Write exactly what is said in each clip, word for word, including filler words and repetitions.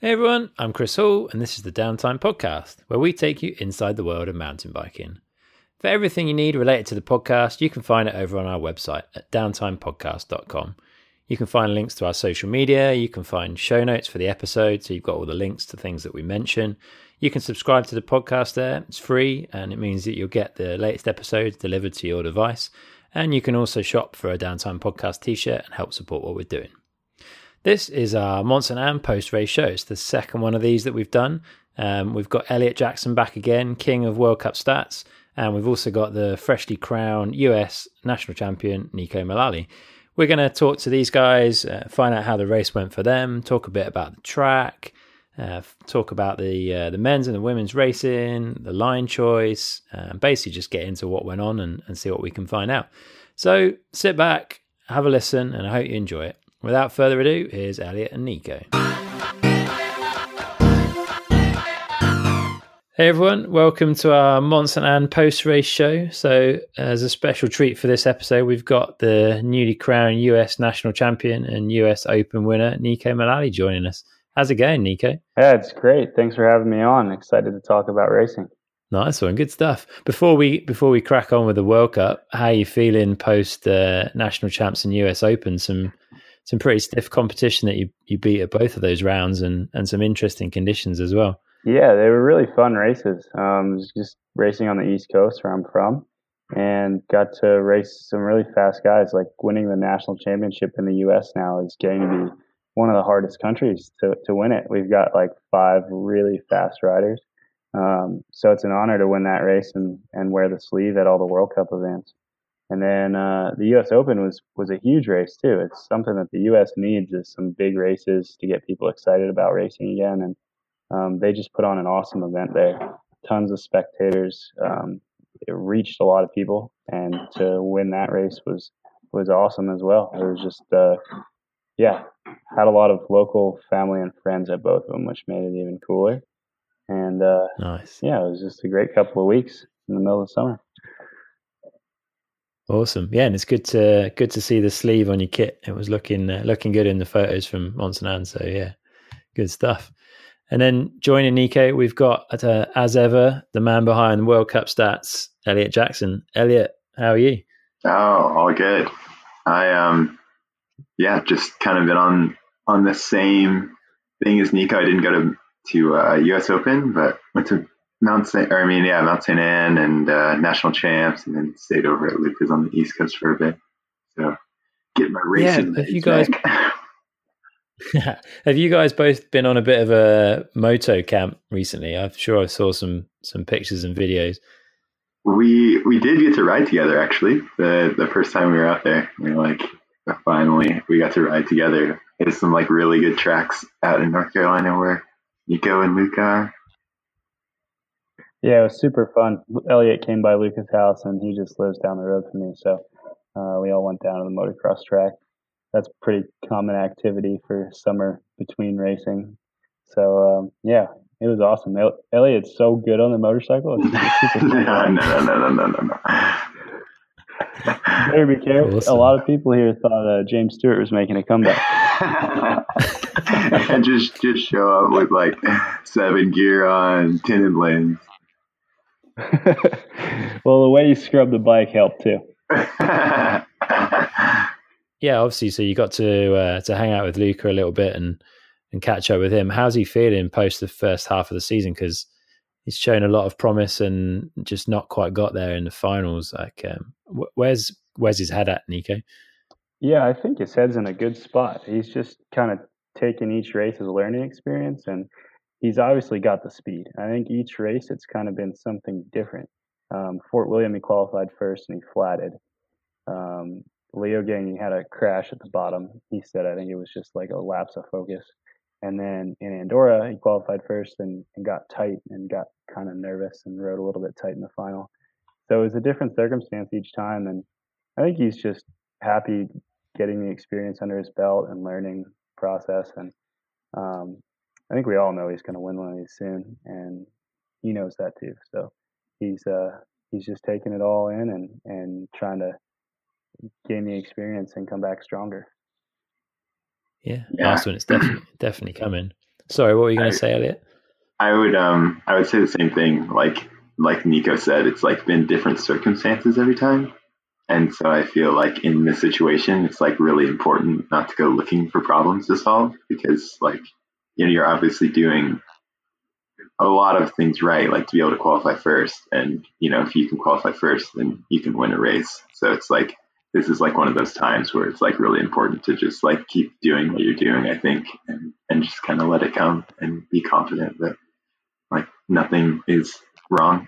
Hey everyone, I'm Chris Hall, and this is the Downtime Podcast, where we take you inside the world of mountain biking. For everything you need related to the podcast, you can find it over on our website at downtime podcast dot com. You can find links to our social media, you can find show notes for the episode, so you've got all the links to things that we mention. You can subscribe to the podcast there, it's free, and it means that you'll get the latest episodes delivered to your device. And you can also shop for a Downtime Podcast t-shirt and help support what we're doing. This is our Monson and post-race show. It's the second one of these that we've done. Um, we've got Elliott Jackson back again, king of World Cup stats. And we've also got the freshly crowned U S national champion, Nico Mullally. We're going to talk to these guys, uh, find out how the race went for them, talk a bit about the track, uh, talk about the uh, the men's and the women's racing, the line choice, and basically just get into what went on and, and see what we can find out. So sit back, have a listen, and I hope you enjoy it. Without further ado, here's Elliott and Nico. Hey everyone, welcome to our Monson and post-race show. So as a special treat for this episode, we've got the newly crowned U S national champion and U S Open winner, Nico Mullally, joining us. How's it going, Nico? Yeah, it's great. Thanks for having me on. Excited to talk about racing. Nice one, good stuff. Before we before we crack on with the World Cup, how are you feeling post uh, national champs and U S Open? Some some pretty stiff competition that you, you beat at both of those rounds, and, and some interesting conditions as well. Yeah, they were really fun races. Um, just racing on the East Coast where I'm from, and got to race some really fast guys. Like winning the national championship in the U S now is going to be one of the hardest countries to, to win it. We've got like five really fast riders. Um, so it's an honor to win that race and, and wear the sleeve at all the World Cup events. And then uh, the U S Open was was a huge race too. It's something that the U S needs, is some big races to get people excited about racing again. And um, they just put on an awesome event there. Tons of spectators. Um, it reached a lot of people, and to win that race was was awesome as well. It was just uh, yeah, had a lot of local family and friends at both of them, which made it even cooler. And uh, nice. Yeah, it was just a great couple of weeks in the middle of the summer. Awesome, yeah, and it's good to good to see the sleeve on your kit. It was looking uh, looking good in the photos from Monson, so yeah, good stuff. And then joining Nico, we've got uh, as ever the man behind World Cup stats, Elliott Jackson. Elliott, how are you? Oh, all good. I um, yeah, just kind of been on on the same thing as Nico. I didn't go to to uh, U S Open, but went to Mount Saint, or I mean, yeah, Mount Saint Anne and uh, national champs, and then stayed over at Lucas on the East Coast for a bit. So get my racing. Yeah, have you guys? Have you guys both been on a bit of a moto camp recently? I'm sure I saw some some pictures and videos. We we did get to ride together actually. The the first time we were out there, we were like, finally we got to ride together. There's some like really good tracks out in North Carolina where Nico and Luca are. Yeah, it was super fun. Elliott came by Luca's house, and he just lives down the road from me. So uh, we all went down to the motocross track. That's pretty common activity for summer between racing. So um, yeah, it was awesome. El- Elliott's so good on the motorcycle. It's, it's super no, no, no, no, no, no, no. Better be careful. Awesome. A lot of people here thought uh, James Stewart was making a comeback. And just just show up with like seven gear on, tinted lens. Well, the way you scrubbed the bike helped too. Yeah, obviously. So you got to uh, to hang out with Luca a little bit and, and catch up with him. How's he feeling post the first half of the season? Because he's shown a lot of promise and just not quite got there in the finals. Like, um, where's where's his head at, Nico? Yeah, I think his head's in a good spot. He's just kind of taken each race as a learning experience, and he's obviously got the speed. I think each race it's kind of been something different. Um, Fort William, he qualified first and he flatted. Um, Leogang, he had a crash at the bottom. He said, I think it was just like a lapse of focus. And then in Andorra, he qualified first and, and got tight and got kind of nervous and rode a little bit tight in the final. So it was a different circumstance each time. And I think he's just happy getting the experience under his belt and learning process. And um, I think we all know he's going to win one of these soon. And he knows that too. So he's uh, he's just taking it all in and, and trying to gain the experience and come back stronger. Yeah, yeah. Last one, it's definitely definitely coming. Sorry, what were you going to say, Elliot? I would um I would say the same thing. Like like Nico said, it's like been different circumstances every time. And so I feel like in this situation, it's like really important not to go looking for problems to solve, because like, you know, you're obviously doing a lot of things right, like to be able to qualify first. And, you know, if you can qualify first, then you can win a race. So it's like, this is like one of those times where it's like really important to just like keep doing what you're doing, I think, and, and just kind of let it come and be confident that like nothing is wrong.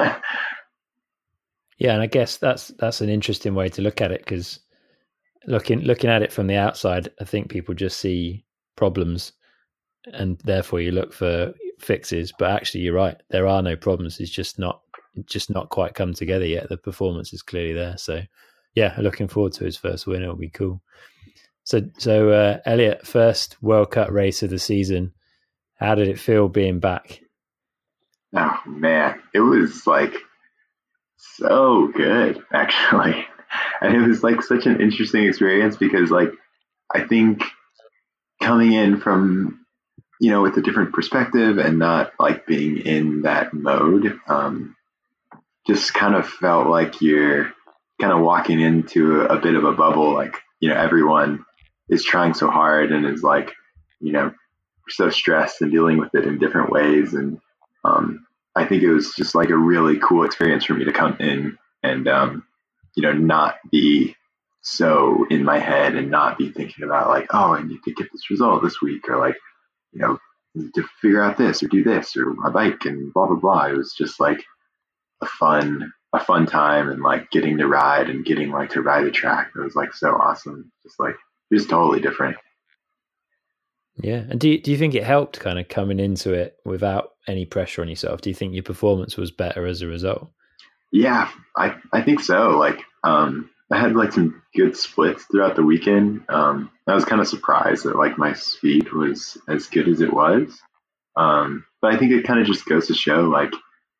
Yeah, and I guess that's that's an interesting way to look at it, because looking looking at it from the outside, I think people just see problems, and therefore you look for fixes. But actually, you're right; there are no problems. It's just not just not quite come together yet. The performance is clearly there. So, yeah, looking forward to his first win. It'll be cool. So, so uh, Elliot, first World Cup race of the season. How did it feel being back? Oh man, it was like so good, actually. And it was like such an interesting experience, because like I think coming in from, you know, with a different perspective and not like being in that mode, um, just kind of felt like you're kind of walking into a, a bit of a bubble. Like, you know, everyone is trying so hard and is like, you know, so stressed and dealing with it in different ways. And um, I think it was just like a really cool experience for me to come in and, um, you know, not be so in my head and not be thinking about like, oh, I need to get this result this week, or like, you know, need to figure out this or do this or my bike and blah, blah, blah. It was just like a fun, a fun time, and like getting to ride and getting like to ride the track. It was like so awesome. Just like, just totally different. Yeah. And do you, do you think it helped kind of coming into it without any pressure on yourself? Do you think your performance was better as a result? Yeah, I, I think so. Like, um, I had like some good splits throughout the weekend. Um, I was kind of surprised that like my speed was as good as it was. Um, but I think it kind of just goes to show like,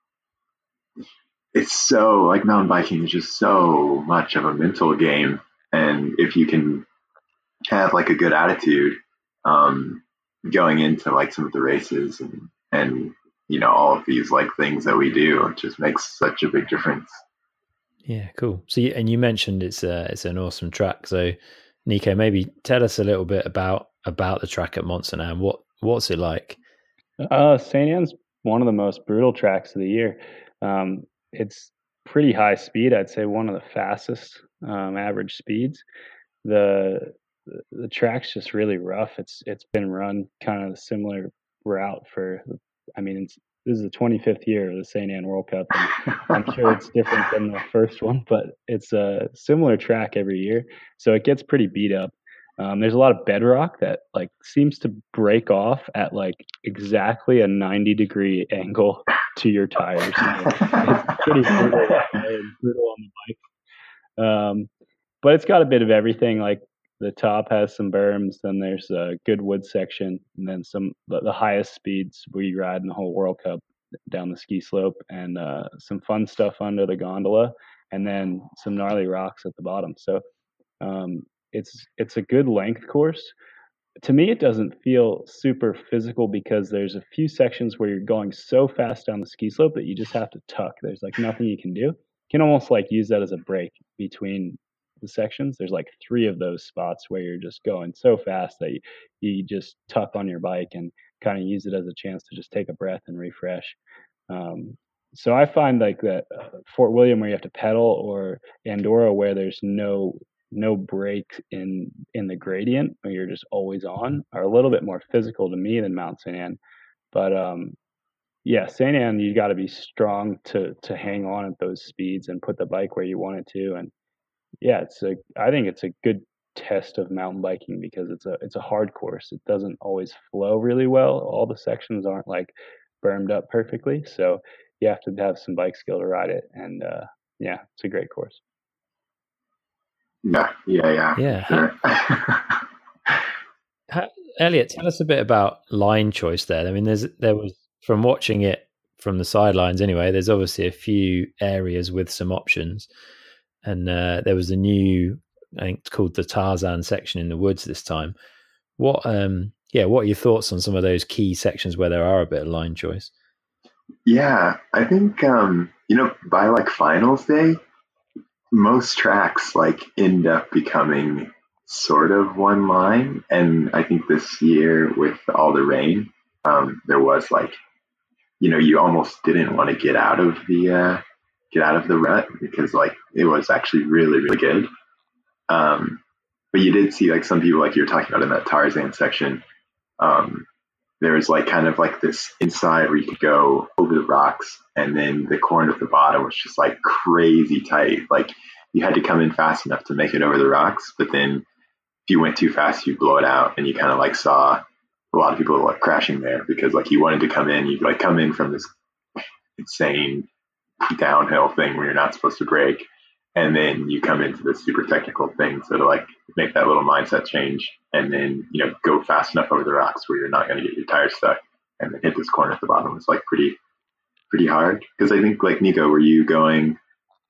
it's so like mountain biking is just so much of a mental game. And if you can have like a good attitude, um, going into like some of the races and, and, you know, all of these like things that we do, it just makes such a big difference. Yeah, cool. So, you, and you mentioned it's a, it's an awesome track. So, Nico, maybe tell us a little bit about about the track at Mont-Saint-Anne. What what's it like? Uh, Saint Anne's one of the most brutal tracks of the year. Um, it's pretty high speed. I'd say one of the fastest um, average speeds. The the track's just really rough. It's it's been run kind of a similar route for. I mean, it's, this is the twenty-fifth year of the Saint Anne World Cup. And I'm sure it's different than the first one, but it's a similar track every year. So it gets pretty beat up. Um, there's a lot of bedrock that like seems to break off at like exactly a ninety degree angle to your tires. So it's pretty brutal, brutal on the bike. Um, but it's got a bit of everything. Like the top has some berms, then there's a good wood section, and then some the, the highest speeds we ride in the whole World Cup down the ski slope, and uh, some fun stuff under the gondola, and then some gnarly rocks at the bottom. So um, it's it's a good length course. To me, it doesn't feel super physical because there's a few sections where you're going so fast down the ski slope that you just have to tuck. There's like nothing you can do. You can almost like use that as a break between the sections. There's like three of those spots where you're just going so fast that you, you just tuck on your bike and kind of use it as a chance to just take a breath and refresh. Um, so I find like that uh, Fort William, where you have to pedal, or Andorra, where there's no no break in in the gradient, where you're just always on, are a little bit more physical to me than Mount Saint Anne. But um, yeah, Saint Anne, you got to be strong to to hang on at those speeds and put the bike where you want it to. And yeah, it's a I think it's a good test of mountain biking because it's a it's a hard course. It doesn't always flow really well. All the sections aren't like bermed up perfectly, so you have to have some bike skill to ride it. And uh, yeah, it's a great course. Yeah, yeah, yeah. Yeah. Sure. How, Elliot, tell us a bit about line choice there. I mean, there's there was, from watching it from the sidelines anyway, there's obviously a few areas with some options. And uh, there was a new, I think it's called the Tarzan section in the woods this time. What um yeah, what are your thoughts on some of those key sections where there are a bit of line choice? Yeah, I think, um, you know, by like finals day, most tracks like end up becoming sort of one line. And I think this year with all the rain, um, there was like, you know, you almost didn't want to get out of the, uh, get out of the rut because like it was actually really, really good. Um, but you did see like some people like you were talking about in that Tarzan section, um, there was like kind of like this inside where you could go over the rocks, and then the corner at the bottom was just like crazy tight. Like you had to come in fast enough to make it over the rocks, but then if you went too fast, you'd blow it out, and you kind of like saw a lot of people like crashing there because like you wanted to come in, you'd like come in from this insane downhill thing where you're not supposed to brake, and then you come into this super technical thing, so to like make that little mindset change, and then you know go fast enough over the rocks where you're not going to get your tires stuck, and then hit this corner at the bottom was like pretty pretty hard. Because I think like Nico, were you going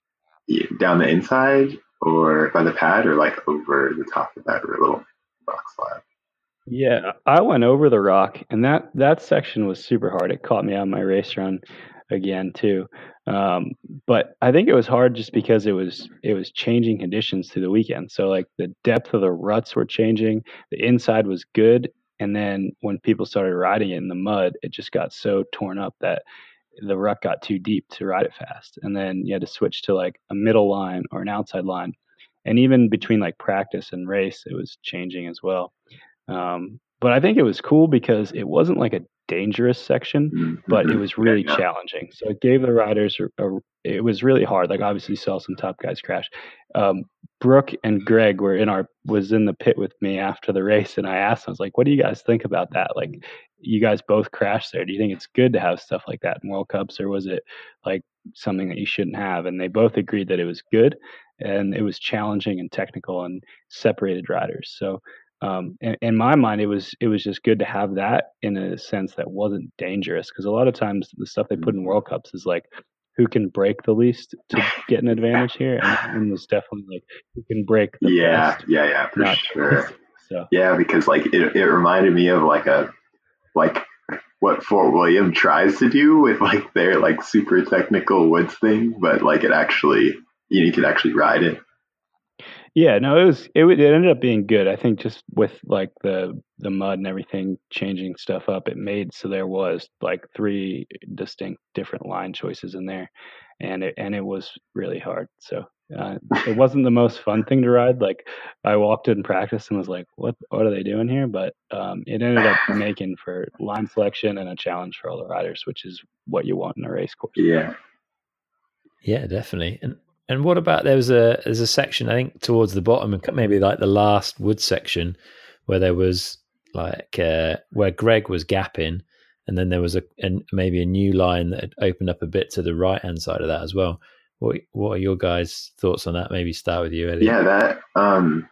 down the inside or by the pad or like over the top of that little rock slab? Yeah, I went over the rock, and that that section was super hard. It caught me on my race run again too. Um, but I think it was hard just because it was it was changing conditions through the weekend. So like the depth of the ruts were changing. The inside was good, and then when people started riding it in the mud, it just got so torn up that the rut got too deep to ride it fast. And then you had to switch to like a middle line or an outside line. And even between like practice and race, it was changing as well. Um, but I think it was cool because it wasn't like a dangerous section, Mm-hmm. but it was really Yeah, yeah. challenging. So it gave the riders a, a, it was really hard. Like obviously saw some top guys crash. Um, Brooke and Greg were in our was in the pit with me after the race, and I asked them, I was like, "What do you guys think about that? Like, you guys both crashed there. Do you think it's good to have stuff like that in World Cups, or was it like something that you shouldn't have?" And they both agreed that it was good, and it was challenging and technical and separated riders. So um, in, in my mind, it was it was just good to have that in a sense that wasn't dangerous, because a lot of times the stuff they put in World Cups is like who can break the least to get an advantage here, and that one was definitely like who can break the Yeah, best. yeah, yeah, for not sure. So Yeah, because like it, it reminded me of like a like what Fort William tries to do with like their like super technical woods thing, but like it actually you, know, you could actually ride it. yeah, no, it was it, would- it ended up being good. I think just with like the the mud and everything changing stuff up, it made so there was like three distinct different line choices in there, and it and it was really hard. So uh, it wasn't the most fun thing to ride. Like I walked in practice and was like, "What what are they doing here?" But um, it ended up making for line selection and a challenge for all the riders, which is what you want in a race course. Yeah. Yeah, definitely. And and what about there was a there's a section I think towards the bottom, maybe like the last wood section, where there was like uh, where Greg was gapping, and then there was a and maybe a new line that had opened up a bit to the right hand side of that as well. What what are your guys' thoughts on that? Maybe start with you, Elliot. Yeah, that um,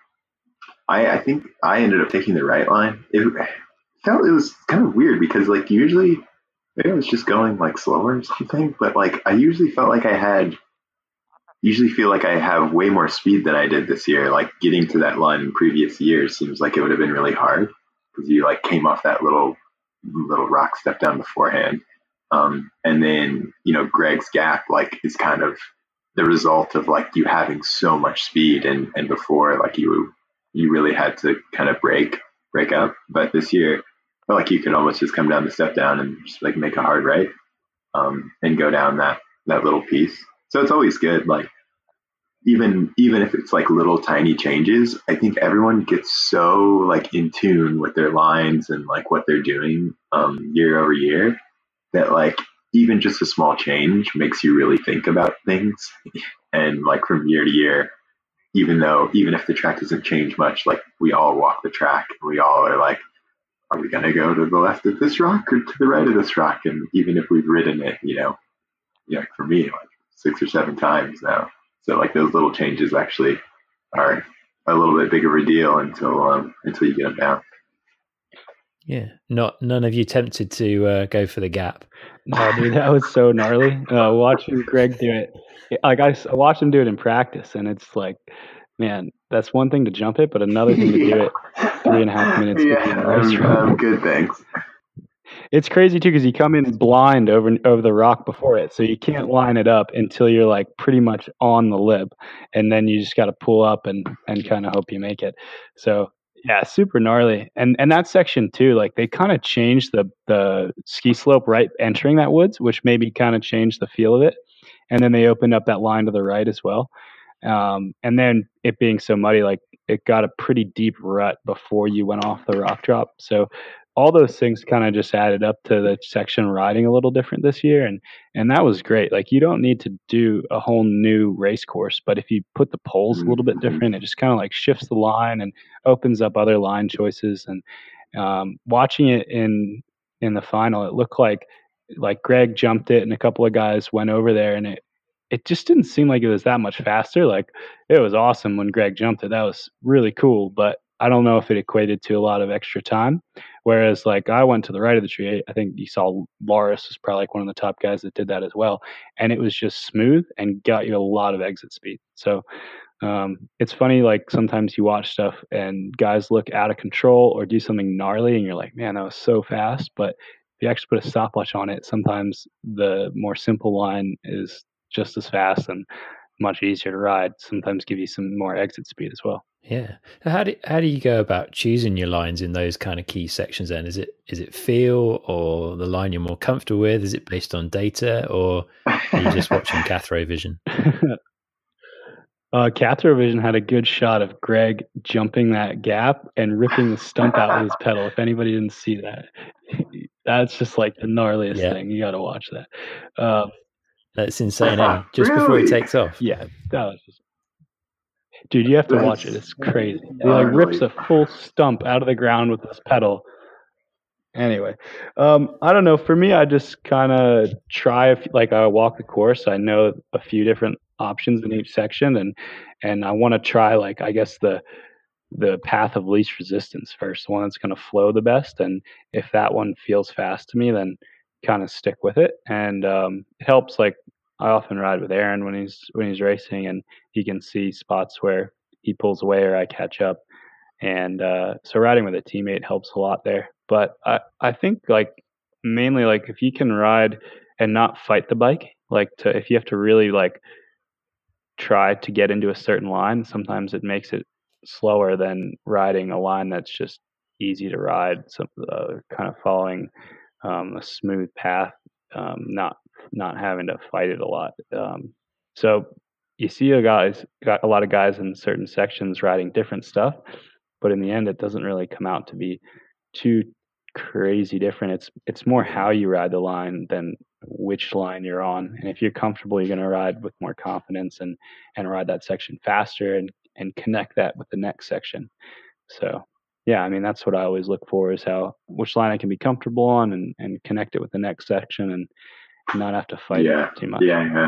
I I think I ended up taking the right line. It felt it was kind of weird because like usually maybe I was just going like slower or something, but like I usually felt like I had usually feel like I have way more speed than I did this year. Like getting to that line in previous years seems like it would have been really hard because you like came off that little little rock step down beforehand. Um, and then, you know, Greg's gap like is kind of the result of like you having so much speed and, and before like you you really had to kind of break break up. But this year I felt like you could almost just come down the step down and just like make a hard right um, and go down that that little piece. So it's always good. Like even even if it's like little tiny changes, I think everyone gets so like in tune with their lines and like what they're doing um, year over year that like even just a small change makes you really think about things. And like from year to year, even though even if the track doesn't change much, like we all walk the track, we all are like, are we gonna go to the left of this rock or to the right of this rock? And even if we've ridden it, you know, you know, for me, like six or seven times now. So like those little changes actually are a little bit bigger of a deal until um, until you get them down. Yeah, not none of you tempted to uh, go for the gap. No, dude, that was so gnarly. Uh, watching Greg do it, like I, I watched him do it in practice, and it's like, man, that's one thing to jump it, but another thing to Yeah. do it three and a half minutes. Yeah, I'm, I'm good, thanks. It's crazy too because you come in blind over over the rock before it, so you can't line it up until you're like pretty much on the lip, and then you just got to pull up and and kind of hope you make it. So yeah, super gnarly. And and that section too, like they kind of changed the the ski slope right entering that woods, which maybe kind of changed the feel of it. And then they opened up that line to the right as well. Um, and then it being so muddy, like it got a pretty deep rut before you went off the rock drop. So all those things kind of just added up to the section riding a little different this year. And, and that was great. Like you don't need to do a whole new race course, but if you put the poles a little bit different, it just kind of like shifts the line and opens up other line choices. And, um, watching it in, in the final, it looked like, like Greg jumped it and a couple of guys went over there and it, it just didn't seem like it was that much faster. Like it was awesome when Greg jumped it. That was really cool, but I don't know if it equated to a lot of extra time. Whereas like I went to the right of the tree. I think you saw Loris was probably like one of the top guys that did that as well. And it was just smooth and got you a lot of exit speed. So um, it's funny, like sometimes you watch stuff and guys look out of control or do something gnarly and you're like, man, that was so fast. But if you actually put a stopwatch on it, sometimes the more simple line is just as fast and much easier to ride. Sometimes give you some more exit speed as well. Yeah. How do how do you go about choosing your lines in those kind of key sections then? Is it is it feel or the line you're more comfortable with? Is it based on data or are you just watching Cathro Vision? uh, Cathro Vision had a good shot of Greg jumping that gap and ripping the stump out with his pedal. If anybody didn't see that, that's just like the gnarliest yeah. thing. You got to watch that. Uh, That's insane, eh? Just really? Before he takes off. Yeah, that was just... Dude, you have to That's watch it. It's crazy. He like rips a full stump out of the ground with his pedal. Anyway, um, I don't know. For me, I just kind of try. If, like I walk the course, I know a few different options in each section, and and I want to try like I guess the the path of least resistance first, the one that's going to flow the best. And if that one feels fast to me, then kind of stick with it. And um, it helps. Like I often ride with Aaron when he's when he's racing, and he can see spots where he pulls away or I catch up. And uh, so riding with a teammate helps a lot there. But I, I think like mainly like if you can ride and not fight the bike, like to if you have to really like try to get into a certain line, sometimes it makes it slower than riding a line that's just easy to ride, some uh, kind of following um, a smooth path, um, not not having to fight it a lot. Um, so you see a guys got a lot of guys in certain sections riding different stuff, but in the end, it doesn't really come out to be too crazy different. It's it's more how you ride the line than which line you're on. And if you're comfortable, you're going to ride with more confidence and and ride that section faster and and connect that with the next section. So yeah, I mean that's what I always look for is how which line I can be comfortable on and and connect it with the next section and not have to fight yeah, too much. Yeah, yeah.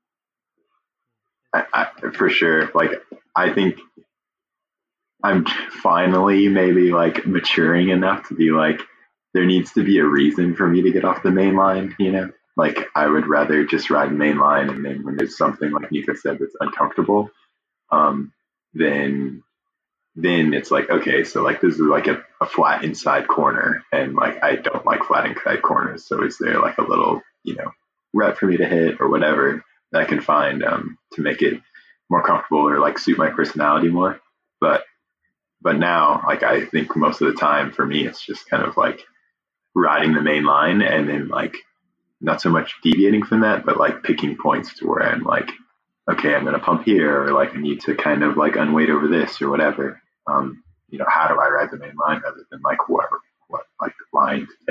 I, I, for sure. Like I think I'm finally maybe like maturing enough to be like, there needs to be a reason for me to get off the main line, you know? Like I would rather just ride main line, and then when there's something like Nico said that's uncomfortable, um, then then it's like, okay, so like this is like a, a flat inside corner, and like I don't like flat inside corners, so is there like a little, you know, rep for me to hit or whatever that I can find um, to make it more comfortable or like suit my personality more? But But now, like, I think most of the time for me, it's just kind of like riding the main line and then like not so much deviating from that, but like picking points to where I'm like, okay, I'm going to pump here, or like I need to kind of like unweight over this or whatever. Um, you know, how do I ride the main line rather than like whatever, what like line to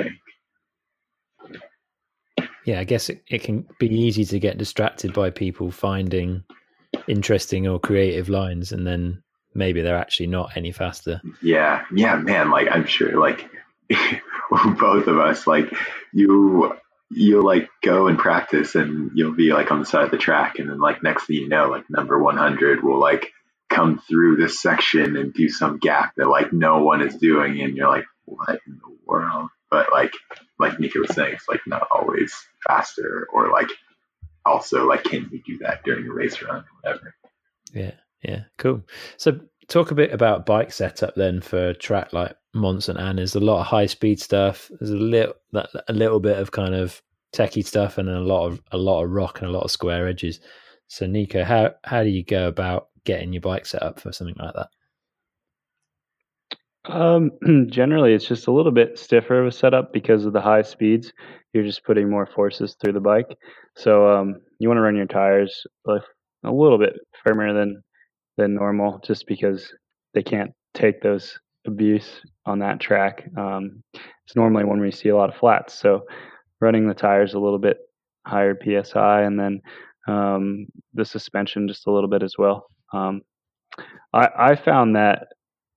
take? Yeah, I guess it, it can be easy to get distracted by people finding interesting or creative lines, and then maybe they're actually not any faster. Yeah. Yeah, man. Like, I'm sure like both of us, like you, you'll like go and practice and you'll be like on the side of the track. And then like next thing you know, like number one hundred will like come through this section and do some gap that like no one is doing. And you're like, what in the world? But like, like Nico was saying, it's like not always faster, or like also like, can you do that during a race run or whatever? Yeah. Yeah, cool. So talk a bit about bike setup then for a track like Mont Saint Anne. There's a lot of high speed stuff. There's a little a little bit of kind of techie stuff, and then a lot of a lot of rock and a lot of square edges. So Nico, how how do you go about getting your bike set up for something like that? Um, generally, it's just a little bit stiffer of a setup because of the high speeds. You're just putting more forces through the bike. So um, you want to run your tires like a little bit firmer than than normal, just because they can't take those abuse on that track. Um, it's normally when we see a lot of flats. So running the tires a little bit higher P S I, and then um, the suspension just a little bit as well. Um, I, I found that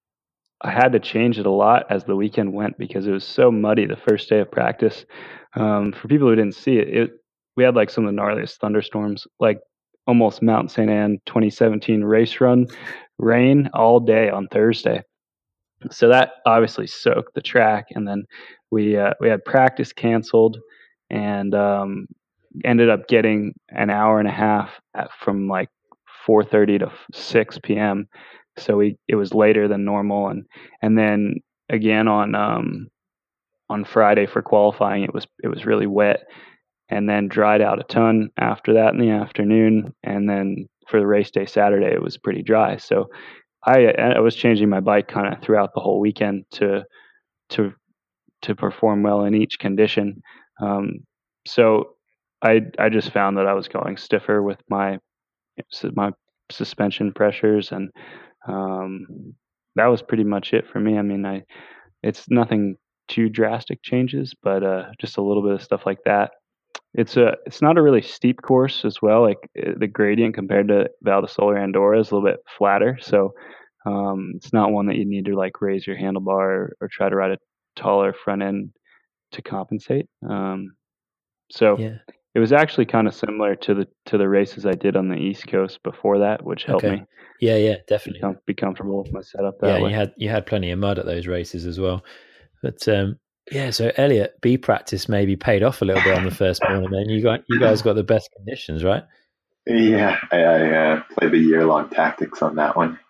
I had to change it a lot as the weekend went because it was so muddy the first day of practice. Um, for people who didn't see it, it, we had like some of the gnarliest thunderstorms, like almost Mount Saint Anne twenty seventeen race run rain all day on Thursday. So that obviously soaked the track, and then we uh, we had practice canceled, and um, ended up getting an hour and a half at, from like four thirty to six p.m. So we it was later than normal, and and then again on um, on Friday for qualifying, it was it was really wet, and then dried out a ton after that in the afternoon, and then for the race day Saturday, it was pretty dry. So I I was changing my bike kind of throughout the whole weekend to to to perform well in each condition. Um, so I I just found that I was going stiffer with my my suspension pressures, and um, that was pretty much it for me. I mean, I it's nothing too drastic changes, but uh, just a little bit of stuff like that. It's a it's not a really steep course as well. Like the gradient compared to Val di Sole or Andorra is a little bit flatter, so um, it's not one that you need to like raise your handlebar or, or try to ride a taller front end to compensate. Um, so Yeah. it was actually kind of similar to the to the races I did on the East Coast before that, which helped Okay. me. Yeah, yeah, definitely. Be, com- be comfortable with my setup that yeah, way. you had you had plenty of mud at those races as well. But um, yeah, so Elliot, B practice maybe paid off a little bit on the first morning. Then you got you guys got the best conditions, right? Yeah, I, I uh, played the year long tactics on that one.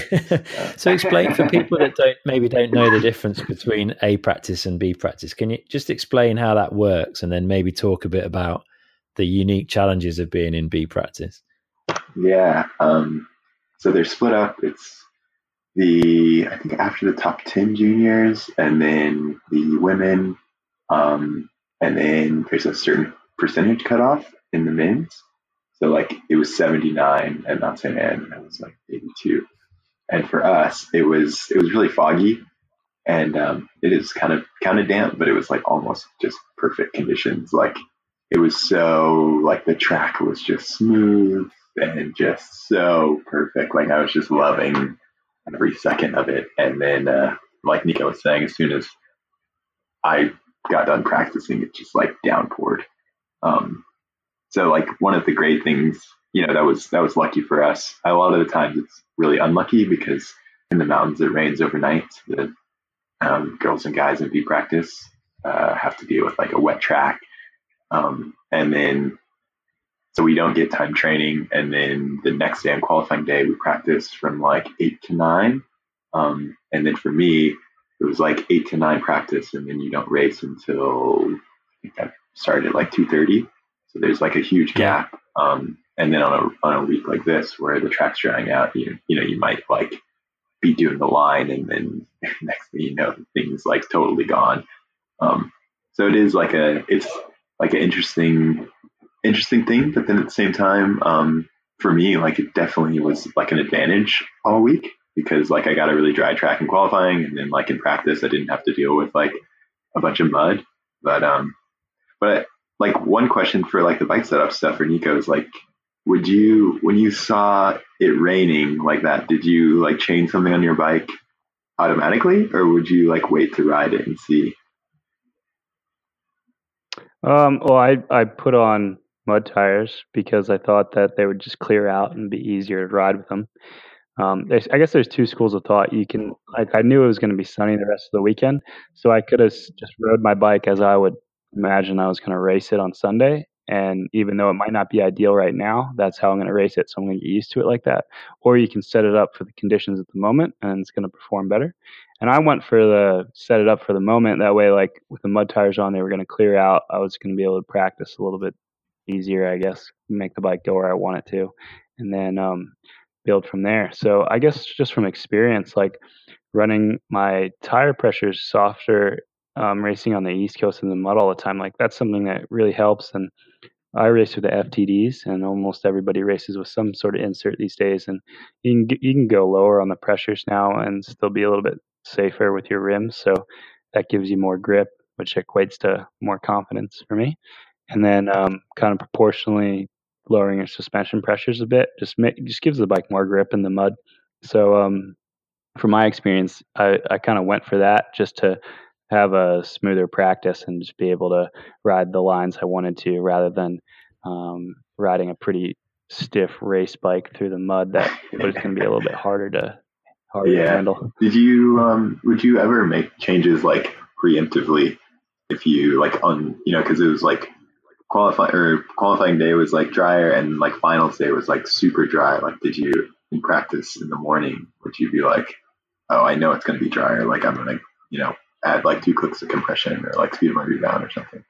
So explain for people that don't maybe don't know the difference between A practice and B practice. Can you just explain how that works, and then maybe talk a bit about the unique challenges of being in B practice? Yeah, um, so they're split up. It's the I think after the top ten juniors, and then the women, um, and then there's a certain percentage cutoff in the men's. So like it was seventy-nine at Mount Saint Anne, and it was like eighty-two. And for us, it was it was really foggy, and um, it is kind of kind of damp, but it was like almost just perfect conditions. Like it was so like the track was just smooth and just so perfect. Like I was just loving every second of it. And then, uh, like Nico was saying, as soon as I got done practicing, it just like downpoured. Um, so like one of the great things, you know, that was that was lucky for us. A lot of the times it's really unlucky because in the mountains it rains overnight. The um, girls and guys in B practice uh, have to deal with like a wet track, um, and then so we don't get time training. And then the next day on qualifying day, we practice from like eight to nine, um, and then for me it was like eight to nine practice, and then you don't race until I think that started at like two thirty. So there's like a huge gap. Um, and then on a on a week like this where the track's drying out, you you know, you might like be doing the line, and then next thing you know, the thing's like totally gone. Um, so it is like a it's like an interesting interesting thing, but then at the same time, um, for me, like it definitely was like an advantage all week because like I got a really dry track in qualifying, and then like in practice, I didn't have to deal with like a bunch of mud. But um, but like one question for like the bike setup stuff for Nico is like, would you, when you saw it raining like that, did you like change something on your bike automatically, or would you like wait to ride it and see? Um, well, I I put on mud tires because I thought that they would just clear out and be easier to ride with them. Um, there's, I guess there's two schools of thought. You can, like, I knew it was going to be sunny the rest of the weekend, so I could have just rode my bike as I would imagine I was going to race it on Sunday, And even though it might not be ideal right now, that's how I'm going to race it. So I'm going to get used to it like that. Or you can set it up for the conditions at the moment and it's going to perform better. And I went for the set it up for the moment. That way, like with the mud tires on, they were going to clear out. I was going to be able to practice a little bit easier, I guess, make the bike go where I want it to, and then um, build from there. So I guess just from experience, like running my tire pressures softer, um, racing on the East Coast in the mud all the time, like that's something that really helps. And I race with the F T Ds, and almost everybody races with some sort of insert these days. And you can you can go lower on the pressures now and still be a little bit safer with your rims. So that gives you more grip, which equates to more confidence for me. And then um, kind of proportionally lowering your suspension pressures a bit just make, just gives the bike more grip in the mud. So um, from my experience, I, I kind of went for that just to have a smoother practice and just be able to ride the lines I wanted to, rather than um, riding a pretty stiff race bike through the mud that was going to be a little bit harder to harder yeah. to handle. Did you um would you ever make changes like preemptively if you like on you know because it was like qualifying or qualifying day was like drier and like finals day was like super dry? Like, did you in practice in the morning would you be like, oh, I know it's going to be drier, like I'm gonna you know add like two clicks of compression or like speed of my rebound or something?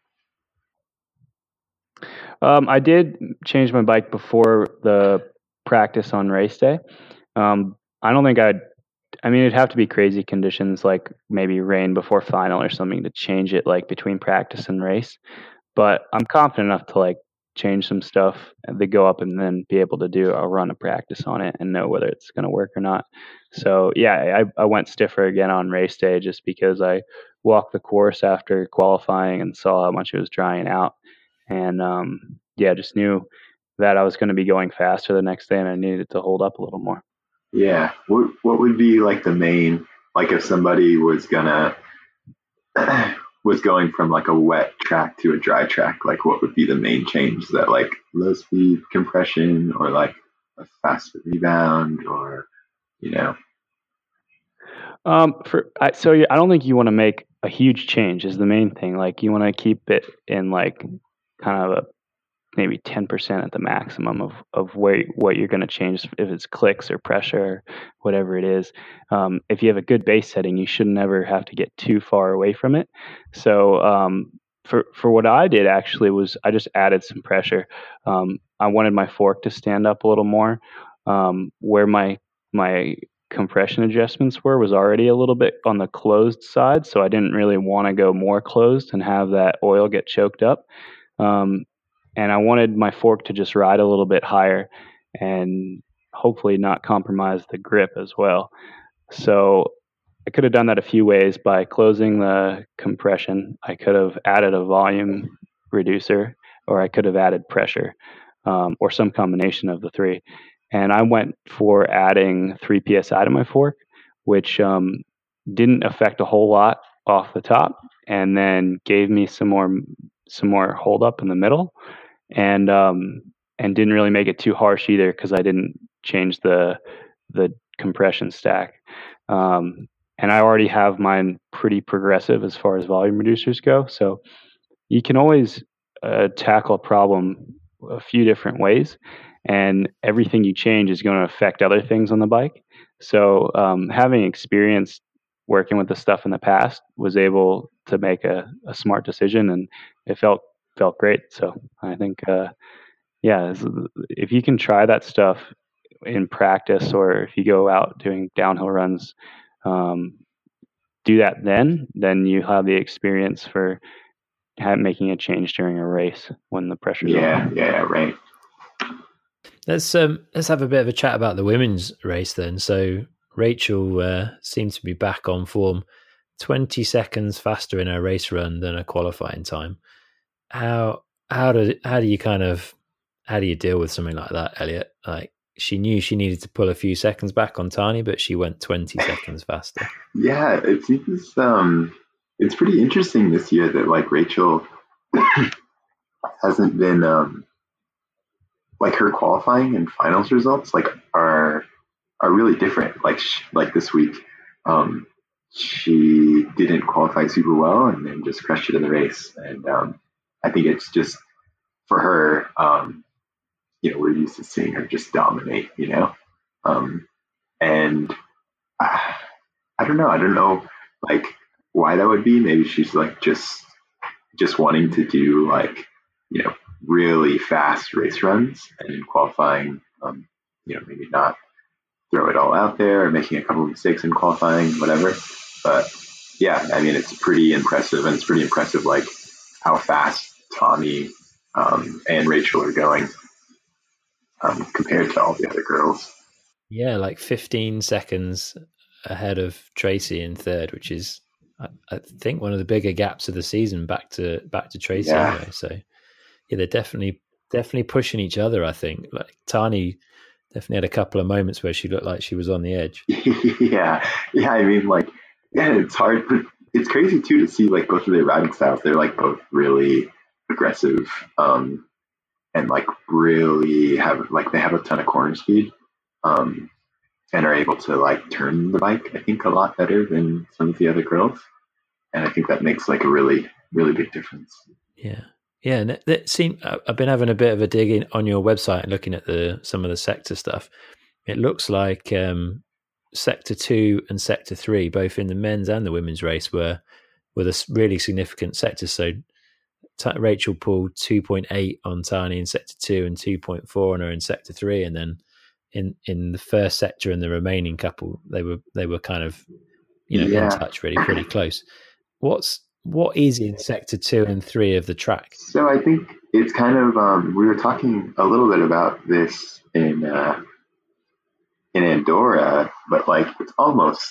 Um, I did change my bike before the practice on race day. Um, I don't think I'd, I mean, it'd have to be crazy conditions, like maybe rain before final or something, to change it like between practice and race. But I'm confident enough to like change some stuff and to go up and then be able to do a run of practice on it and know whether it's going to work or not. So yeah, I, I went stiffer again on race day just because I walked the course after qualifying and saw how much it was drying out. And um, yeah, just knew that I was going to be going faster the next day and I needed to hold up a little more. Yeah. What what would be like the main, like if somebody was gonna was going from like a wet track to a dry track, like what would be the main change? Is that like low speed compression or like a faster rebound or you know? Um, for I, so yeah, I don't think you want to make a huge change is the main thing. Like you want to keep it in like kind of a maybe ten percent at the maximum of, of where what you're going to change, if it's clicks or pressure, whatever it is. Um, if you have a good base setting, you should never have to get too far away from it. So um, for for what I did actually was I just added some pressure. Um, I wanted my fork to stand up a little more. Um, where my my compression adjustments were was already a little bit on the closed side, so I didn't really want to go more closed and have that oil get choked up. Um, and I wanted my fork to just ride a little bit higher and hopefully not compromise the grip as well. So I could have done that a few ways. By closing the compression, I could have added a volume reducer, or I could have added pressure, um, or some combination of the three. And I went for adding three P S I to my fork, which um, didn't affect a whole lot off the top, and then gave me some more some more hold up in the middle, and um, and didn't really make it too harsh either because I didn't change the the compression stack. Um, and I already have mine pretty progressive as far as volume reducers go, so you can always uh, tackle a problem a few different ways, and everything you change is going to affect other things on the bike. So um, having experience working with the stuff in the past, was able to make a, a smart decision, and it felt felt great. So I think, uh, yeah, if you can try that stuff in practice, or if you go out doing downhill runs, um, do that then, then you have the experience for have, making a change during a race when the pressure's Yeah, on. yeah, right. Let's um let's have a bit of a chat about the women's race then. So Rachel uh, seems to be back on form, twenty seconds faster in her race run than her qualifying time. How how do how do you kind of how do you deal with something like that, Elliot? Like, she knew she needed to pull a few seconds back on Tani, but she went twenty seconds faster. Yeah, it seems um it's pretty interesting this year that like Rachel hasn't been um like her qualifying and finals results like are are really different. Like sh- like this week, um, she didn't qualify super well and then just crushed it in the race. And um, I think it's just for her, um, you know, we're used to seeing her just dominate, you know, um, and I, I don't know, I don't know, like why that would be. Maybe she's like just just wanting to do like, you know, really fast race runs, and in qualifying, um, you know, maybe not throw it all out there or making a couple of mistakes in qualifying, whatever. But yeah, I mean, it's pretty impressive, and it's pretty impressive, like how fast Tommy um, and Rachel are going um, compared to all the other girls. Yeah, like fifteen seconds ahead of Tracy in third, which is, I, I think, one of the bigger gaps of the season back to back to Tracy. Yeah. Anyway, so yeah, they're definitely definitely pushing each other. I think like Tani definitely had a couple of moments where she looked like she was on the edge. yeah, yeah. I mean, like, yeah, it's hard, but it's crazy too to see like both of their riding styles. They're like both really aggressive, um, and like really have like they have a ton of corner speed, um, and are able to like turn the bike, I think, a lot better than some of the other girls. And I think that makes like a really, really big difference. Yeah. Yeah. And it, it seemed, I've been having a bit of a dig in on your website and looking at the, some of the sector stuff. It looks like, um, sector two and sector three, both in the men's and the women's race, were, were the really significant sectors. So T- Rachel pulled two point eight on Tani in sector two and two point four on her in sector three. And then in, in the first sector and the remaining couple, they were, they were kind of, you know, Yeah. in touch, really pretty close. What's, what is in sector two and three of the track? So I think it's kind of, um, we were talking a little bit about this in, uh, in Andorra, but like, it's almost,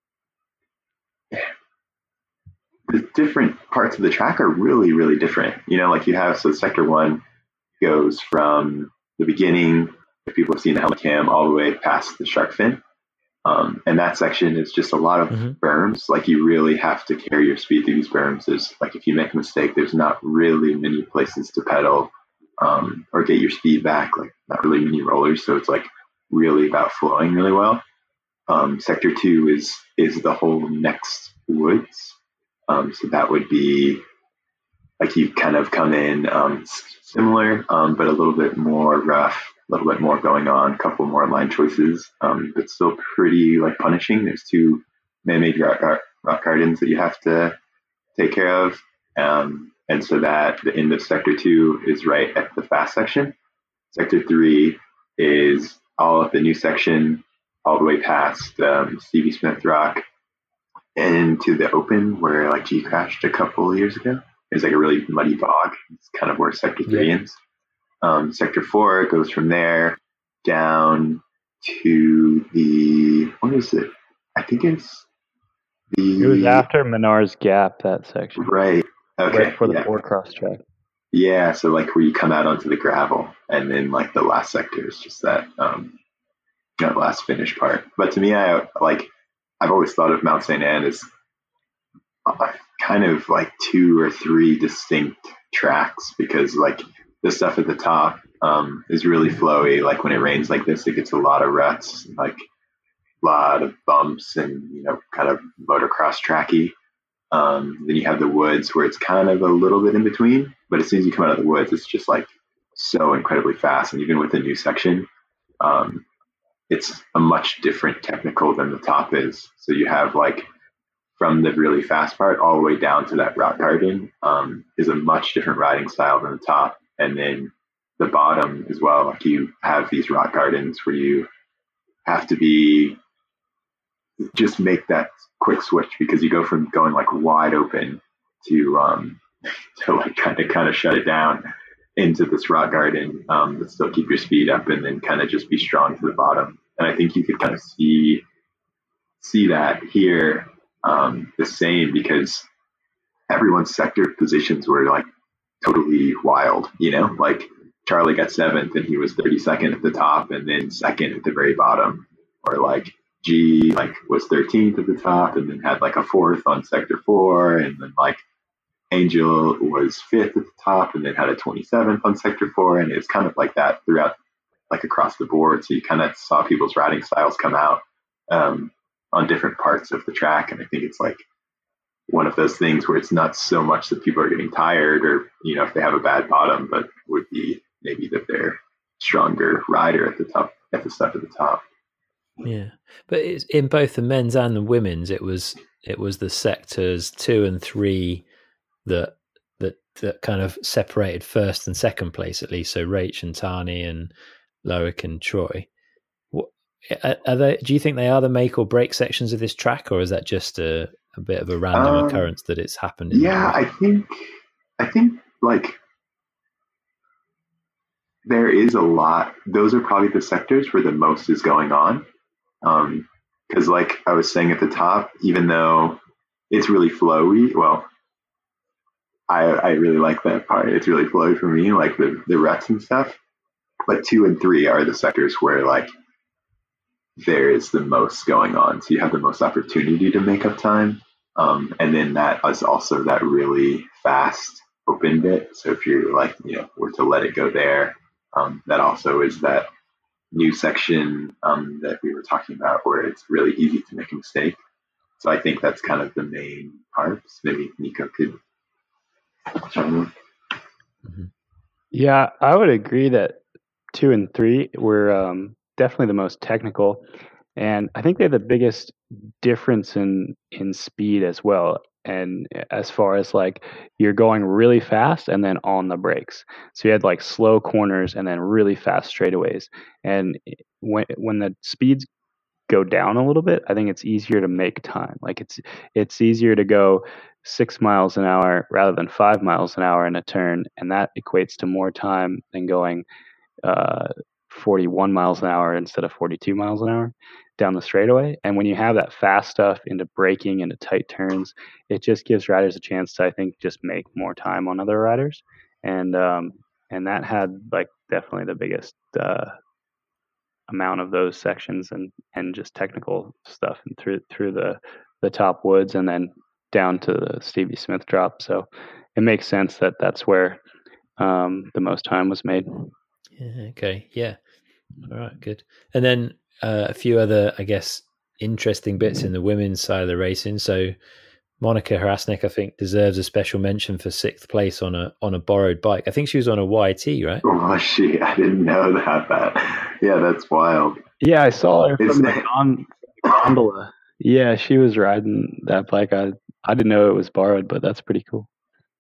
the different parts of the track are really, really different. You know, like you have, so sector one goes from the beginning, if people have seen the helmet cam, all the way past the shark fin. Um, and that section is just a lot of mm-hmm. berms. Like you really have to carry your speed through these berms. There's like, if you make a mistake, there's not really many places to pedal um, or get your speed back, like not really many rollers. So it's like really about flowing really well. Um, sector two is, is the whole next woods. Um, so that would be like you kind of come in um, similar, um, but a little bit more rough, a little bit more going on, a couple more line choices, um, but still pretty like punishing. There's two man-made rock, rock gardens that you have to take care of. Um, and so that the end of sector two is right at the fast section. Sector three is all of the new section, all the way past um, Stevie Smith Rock into the open where like G crashed a couple of years ago. There's like a really muddy bog. It's kind of where sector three yeah. ends. Um, sector four goes from there down to the, what is it? I think it's the... It was after Menards Gap, that section. Right. Okay. Right for the yeah. four cross track. Yeah, so like where you come out onto the gravel, and then like the last sector is just that, um, that last finish part. But to me, I like, I've always thought of Mount Saint Anne as kind of like two or three distinct tracks, because like the stuff at the top um, is really flowy. Like when it rains like this, it gets a lot of ruts, like a lot of bumps and, you know, kind of motocross tracky. Um, then you have the woods where it's kind of a little bit in between, but as soon as you come out of the woods, it's just like so incredibly fast. And even with the new section, um, it's a much different technical than the top is. So you have like from the really fast part all the way down to that rock garden um, is a much different riding style than the top. And then the bottom as well, like you have these rock gardens where you have to be, just make that quick switch, because you go from going like wide open to, um, to like kind of, kind of shut it down into this rock garden, um, but still keep your speed up and then kind of just be strong to the bottom. And I think you could kind of see, see that here, um, the same, because everyone's sector positions were like totally wild, you know, like Charlie got seventh and he was thirty-second at the top and then second at the very bottom, or like G like was thirteenth at the top and then had like a fourth on sector four, and then like Angel was fifth at the top and then had a twenty-seventh on sector four, and it's kind of like that throughout, like across the board. So you kind of saw people's riding styles come out um, on different parts of the track, and I think it's like one of those things where it's not so much that people are getting tired or, you know, if they have a bad bottom, but would be maybe that they're stronger rider at the top, at the stuff at the top. Yeah. But it's, in both the men's and the women's, it was, it was the sectors two and three that, that, that kind of separated first and second place, at least. So Rach and Tani and Loic and Troy. What, are, are they, do you think they are the make or break sections of this track, or is that just a, a bit of a random um, occurrence that it's happened in? Yeah, I think, I think like there is a lot. Those are probably the sectors where the most is going on. Um, cause like I was saying at the top, even though it's really flowy, well, I, I really like that part. It's really flowy for me, like the, the ruts and stuff, but two and three are the sectors where like there is the most going on. So you have the most opportunity to make up time. Um, and then that is also that really fast open bit. So if you're like, you know, were to let it go there, um, that also is that new section um, that we were talking about where it's really easy to make a mistake. So I think that's kind of the main parts. Maybe Nico could chime in. Mm-hmm. Yeah, I would agree that two and three were um, definitely the most technical. And I think they have the biggest difference in, in speed as well. And as far as like you're going really fast and then on the brakes. So you had like slow corners and then really fast straightaways. And when when the speeds go down a little bit, I think it's easier to make time. Like it's it's easier to go six miles an hour rather than five miles an hour in a turn, and that equates to more time than going uh, forty-one miles an hour instead of forty-two miles an hour down the straightaway. And when you have that fast stuff into braking into tight turns, it just gives riders a chance to, I think, just make more time on other riders. And um, and that had like definitely the biggest uh, amount of those sections and and just technical stuff and through through the the top woods and then down to the Stevie Smith drop. So it makes sense that that's where um, the most time was made. Yeah, okay. Yeah. All right, good. And then uh, a few other, I guess, interesting bits in the women's side of the racing. So Monica Hrasnik, I think, deserves a special mention for sixth place on a on a borrowed bike. I think she was on a Y T, right? Oh, was she? I didn't know that. That yeah, that's wild. Yeah, I saw her from the on gondola. Yeah, she was riding that bike. I I didn't know it was borrowed, but that's pretty cool.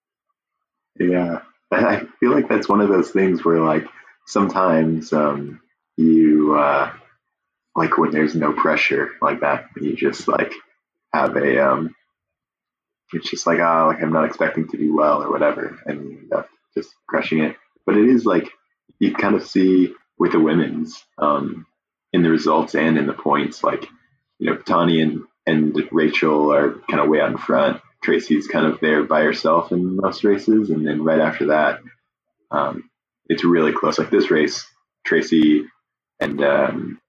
Yeah, I feel like that's one of those things where like sometimes um, you uh, like when there's no pressure like that, you just like have a um, it's just like ah, oh, like I'm not expecting to do well or whatever, and you end up just crushing it. But it is like you kind of see with the women's um, in the results and in the points, like you know, Tani and and Rachel are kind of way out in front. Tracy's kind of there by herself in most races, and then right after that, um, it's really close. Like this race, Tracy and um,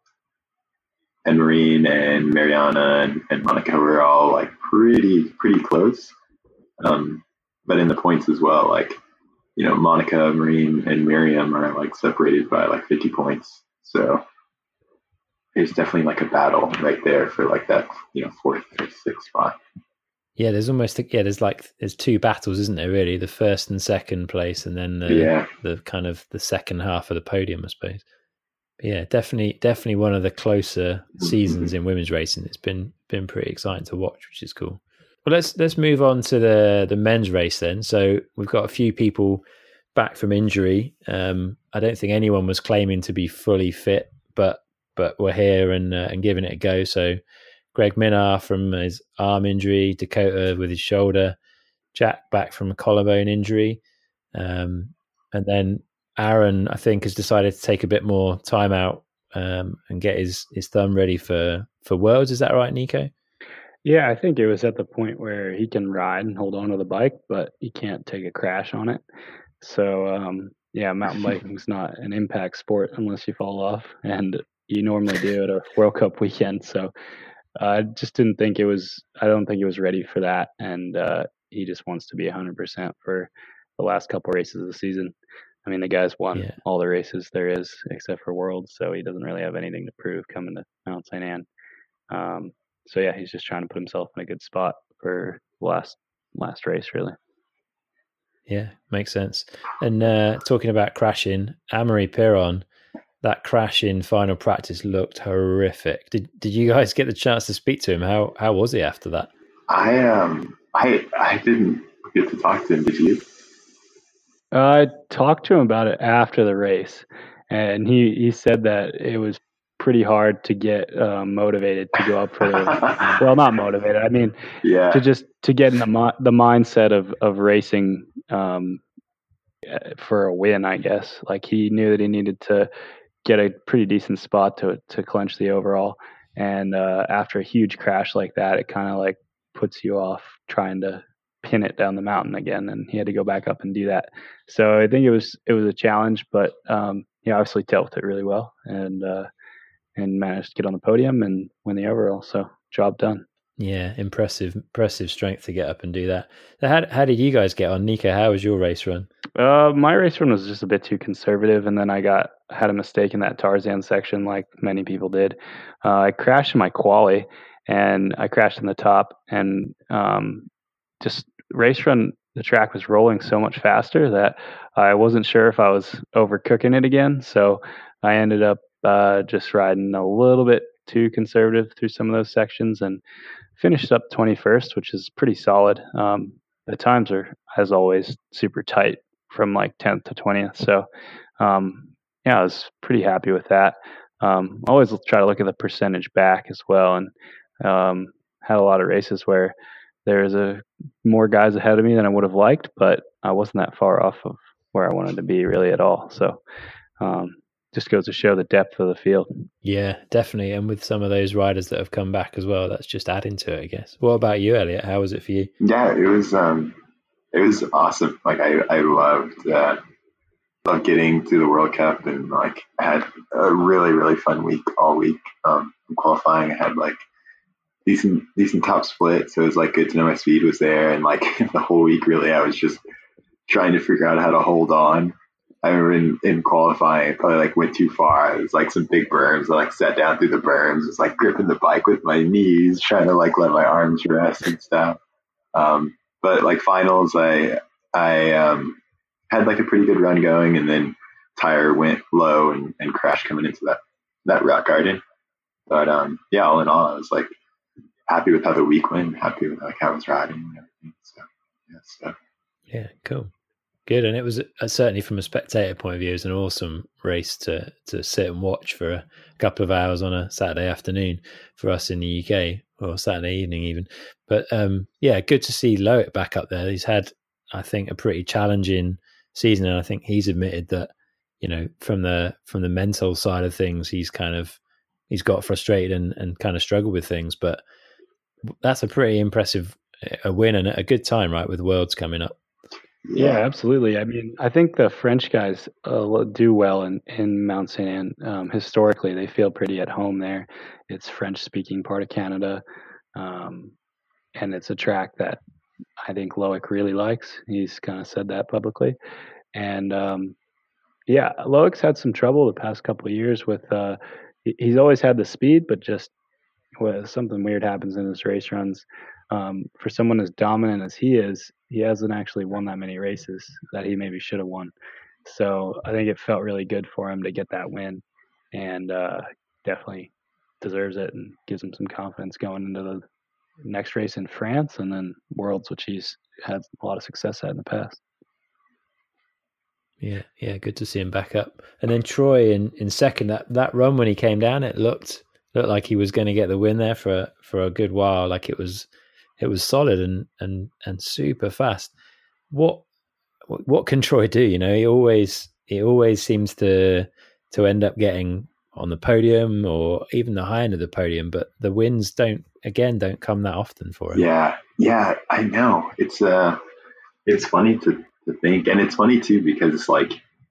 and Marine and Mariana and, and Monica were all like pretty pretty close. Um, but in the points as well, like you know, Monica, Marine, and Miriam are like separated by like fifty points. So there's definitely like a battle right there for like that, you know, fourth or sixth spot. Yeah, there's almost yeah, there's like there's two battles, isn't there? Really, the first and second place, and then the yeah. the kind of the second half of the podium, I suppose. But yeah, definitely, definitely one of the closer seasons in women's racing. It's been been pretty exciting to watch, which is cool. Well, let's let's move on to the the men's race then. So we've got a few people back from injury. Um, I don't think anyone was claiming to be fully fit, but but we're here and uh, and giving it a go. So Greg Minnaar from his arm injury, Dakota with his shoulder, Jack back from a collarbone injury, um, and then Aaron, I think, has decided to take a bit more time out um, and get his, his thumb ready for, for Worlds. Is that right, Nico? Yeah, I think it was at the point where he can ride and hold on to the bike, but he can't take a crash on it. So, um, yeah, mountain biking's not an impact sport unless you fall off, and you normally do at a World Cup weekend. So I uh, just didn't think it was, I don't think he was ready for that. And uh, he just wants to be one hundred percent for the last couple races of the season. I mean, the guy's won yeah. all the races there is except for Worlds, so he doesn't really have anything to prove coming to Mount Saint Anne. Um, so, yeah, he's just trying to put himself in a good spot for last last race, really. Yeah, makes sense. And uh, talking about crashing, Amaury Piron, that crash in final practice looked horrific. Did Did you guys get the chance to speak to him? How How was he after that? I um I I didn't get to talk to him. Did you? Uh, I talked to him about it after the race, and he, he said that it was pretty hard to get uh, motivated to go up for the, well, not motivated. I mean, yeah, to just to get in the mi- the mindset of of racing um, for a win. I guess like he knew that he needed to get a pretty decent spot to to clinch the overall, and uh, after a huge crash like that, it kind of like puts you off trying to pin it down the mountain again, and he had to go back up and do that. So I think it was it was a challenge, but um, he obviously dealt with it really well, and uh, and managed to get on the podium and win the overall. So job done. Yeah, impressive, impressive strength to get up and do that. So how how did you guys get on, Nico? How was your race run? Uh, my race run was just a bit too conservative, and then I got had a mistake in that Tarzan section, like many people did. Uh, I crashed in my quali, and I crashed in the top, and um, just race run. The track was rolling so much faster that I wasn't sure if I was overcooking it again. So I ended up uh, just riding a little bit too conservative through some of those sections, and finished up twenty-first, which is pretty solid. Um, the times are, as always, super tight from like tenth to twentieth. So, um, yeah, I was pretty happy with that. Um, always try to look at the percentage back as well, and um, had a lot of races where there's a more guys ahead of me than I would have liked, but I wasn't that far off of where I wanted to be really at all. So, um, just goes to show the depth of the field. Yeah, definitely. And with some of those riders that have come back as well, that's just adding to it, I guess. What about you, Elliot? How was it for you? Yeah, it was um, it was awesome. Like I, I loved uh, loved getting to the World Cup, and like I had a really really fun week all week. Um, qualifying, I had like decent decent top split, so it was like good to know my speed was there, and like the whole week really, I was just trying to figure out how to hold on. I remember in, in qualifying, I probably like went too far. It was like some big berms. I like sat down through the berms. It was like gripping the bike with my knees, trying to like let my arms rest and stuff. Um, but like finals, I I um, had like a pretty good run going, and then tire went low and, and crashed coming into that that rock garden. But um, yeah, all in all, I was like happy with how the week went, happy with like how I was riding and everything. So yeah, so. Yeah, cool. Good, and it was uh, certainly from a spectator point of view, it was an awesome race to to sit and watch for a couple of hours on a Saturday afternoon for us in the U K, or Saturday evening even. But um, yeah, good to see Loic back up there. He's had, I think, a pretty challenging season, and I think he's admitted that, you know, from the from the mental side of things, he's kind of he's got frustrated and, and kind of struggled with things. But that's a pretty impressive a win and a good time, right, with Worlds coming up. Yeah, absolutely. I mean, I think the French guys uh, do well in, in Mount Saint Anne. Um, historically, they feel pretty at home there. It's French-speaking part of Canada, um, and it's a track that I think Loic really likes. He's kind of said that publicly. And, um, yeah, Loic's had some trouble the past couple of years with uh, – he's always had the speed, but just well, something weird happens in his race runs. Um, for someone as dominant as he is, he hasn't actually won that many races that he maybe should have won. So I think it felt really good for him to get that win, and uh, definitely deserves it and gives him some confidence going into the next race in France and then Worlds, which he's had a lot of success at in the past. Yeah, yeah, good to see him back up. And then Troy in, in second, that, that run when he came down, it looked looked like he was going to get the win there for for a good while. Like it was it was solid and and and super fast. What what can Troy do? You know, he always he always seems to to end up getting on the podium or even the high end of the podium, but the wins don't again don't come that often for him. Yeah, yeah, I know. It's uh it's funny to, to think, and it's funny too because it's like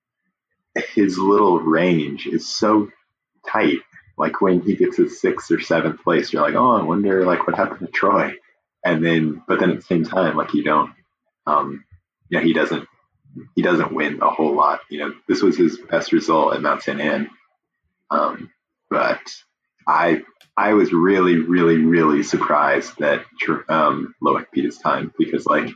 his little range is so tight. Like when he gets to sixth or seventh place, you're like, oh, I wonder like what happened to Troy. And then, but then at the same time, like you don't, um, yeah, he doesn't, he doesn't win a whole lot. You know, this was his best result at Mount Saint Anne. Um, but I, I was really, really, really surprised that um, Loic beat his time because, like,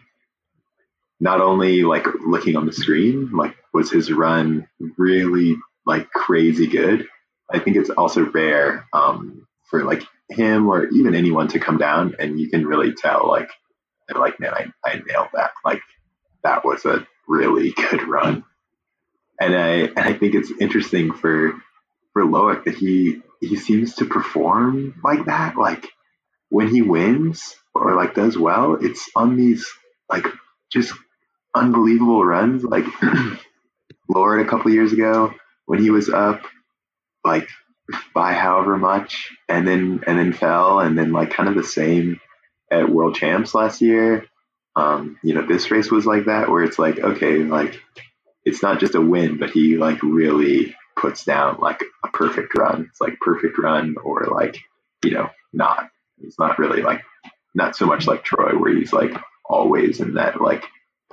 not only like looking on the screen, like, was his run really like crazy good. I think it's also rare um, for like him or even anyone to come down and you can really tell like, like man, I, I nailed that. Like that was a really good run. And I and I think it's interesting for for Loic that he he seems to perform like that. Like when he wins or like does well, it's on these like just unbelievable runs. Like Lord a couple of years ago when he was up like by however much and then and then fell and then like kind of the same at World Champs last year. Um, you know, this race was like that where it's like, okay, like it's not just a win, but he like really puts down like a perfect run. It's like perfect run or like, you know, not. It's not really like, not so much like Troy where he's like always in that like,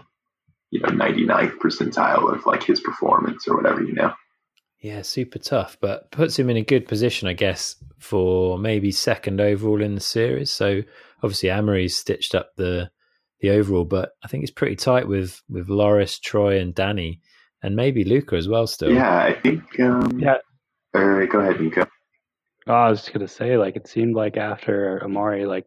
you know, ninety-ninth percentile of like his performance or whatever, you know? Yeah, super tough, but puts him in a good position, I guess, for maybe second overall in the series. So obviously Amory's stitched up the the overall, but I think it's pretty tight with with Loris, Troy, and Danny, and maybe Luca as well still. Yeah, I think. Um, yeah. Or go ahead, Nico. Oh, I was just gonna say, like, it seemed like after Amari, like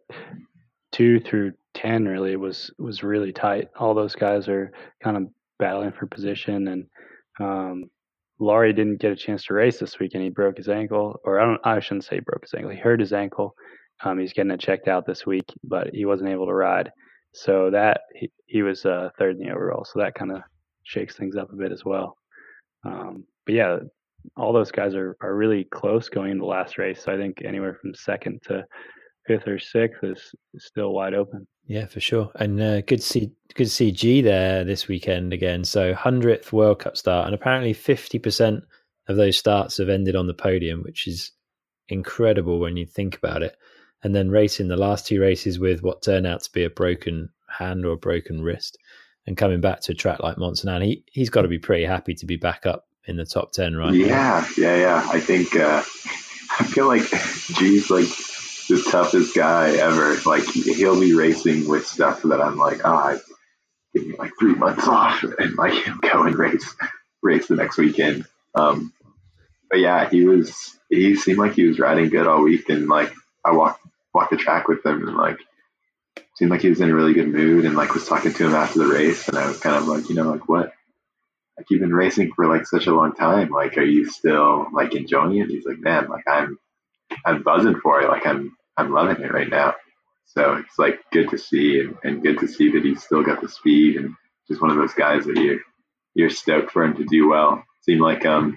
two through ten, really was was really tight. All those guys are kind of battling for position, and um, Laurie didn't get a chance to race this weekend. He broke his ankle, or I don't. I shouldn't say he broke his ankle. He hurt his ankle. Um, he's getting it checked out this week, but he wasn't able to ride. So that he, he was uh, third in the overall. So that kind of shakes things up a bit as well. Um, but yeah, all those guys are, are really close going into the last race. So I think anywhere from second to fifth or sixth is, is still wide open. Yeah, for sure. And uh, good to see good to see G there this weekend again. So hundredth World Cup start, and apparently fifty percent of those starts have ended on the podium, which is incredible when you think about it. And then racing the last two races with what turned out to be a broken hand or a broken wrist, and coming back to a track like Mont-Saint-Anne, he he's got to be pretty happy to be back up in the top ten, right? Yeah, yeah, yeah. I think uh, I feel like G's like the toughest guy ever. Like he'll be racing with stuff that I'm like, ah, oh, give me like three months off and like go and race race the next weekend. Um, but yeah, he was he seemed like he was riding good all week, and like I walked walked the track with him, and like seemed like he was in a really good mood, and like was talking to him after the race, and I was kind of like, you know, like what? Like you've been racing for like such a long time. Like, are you still like enjoying it? He's like, man, like I'm I'm buzzing for it. Like I'm I'm loving it right now. So it's like good to see, and, and good to see that he's still got the speed, and just one of those guys that you're you're stoked for him to do well. Seemed like um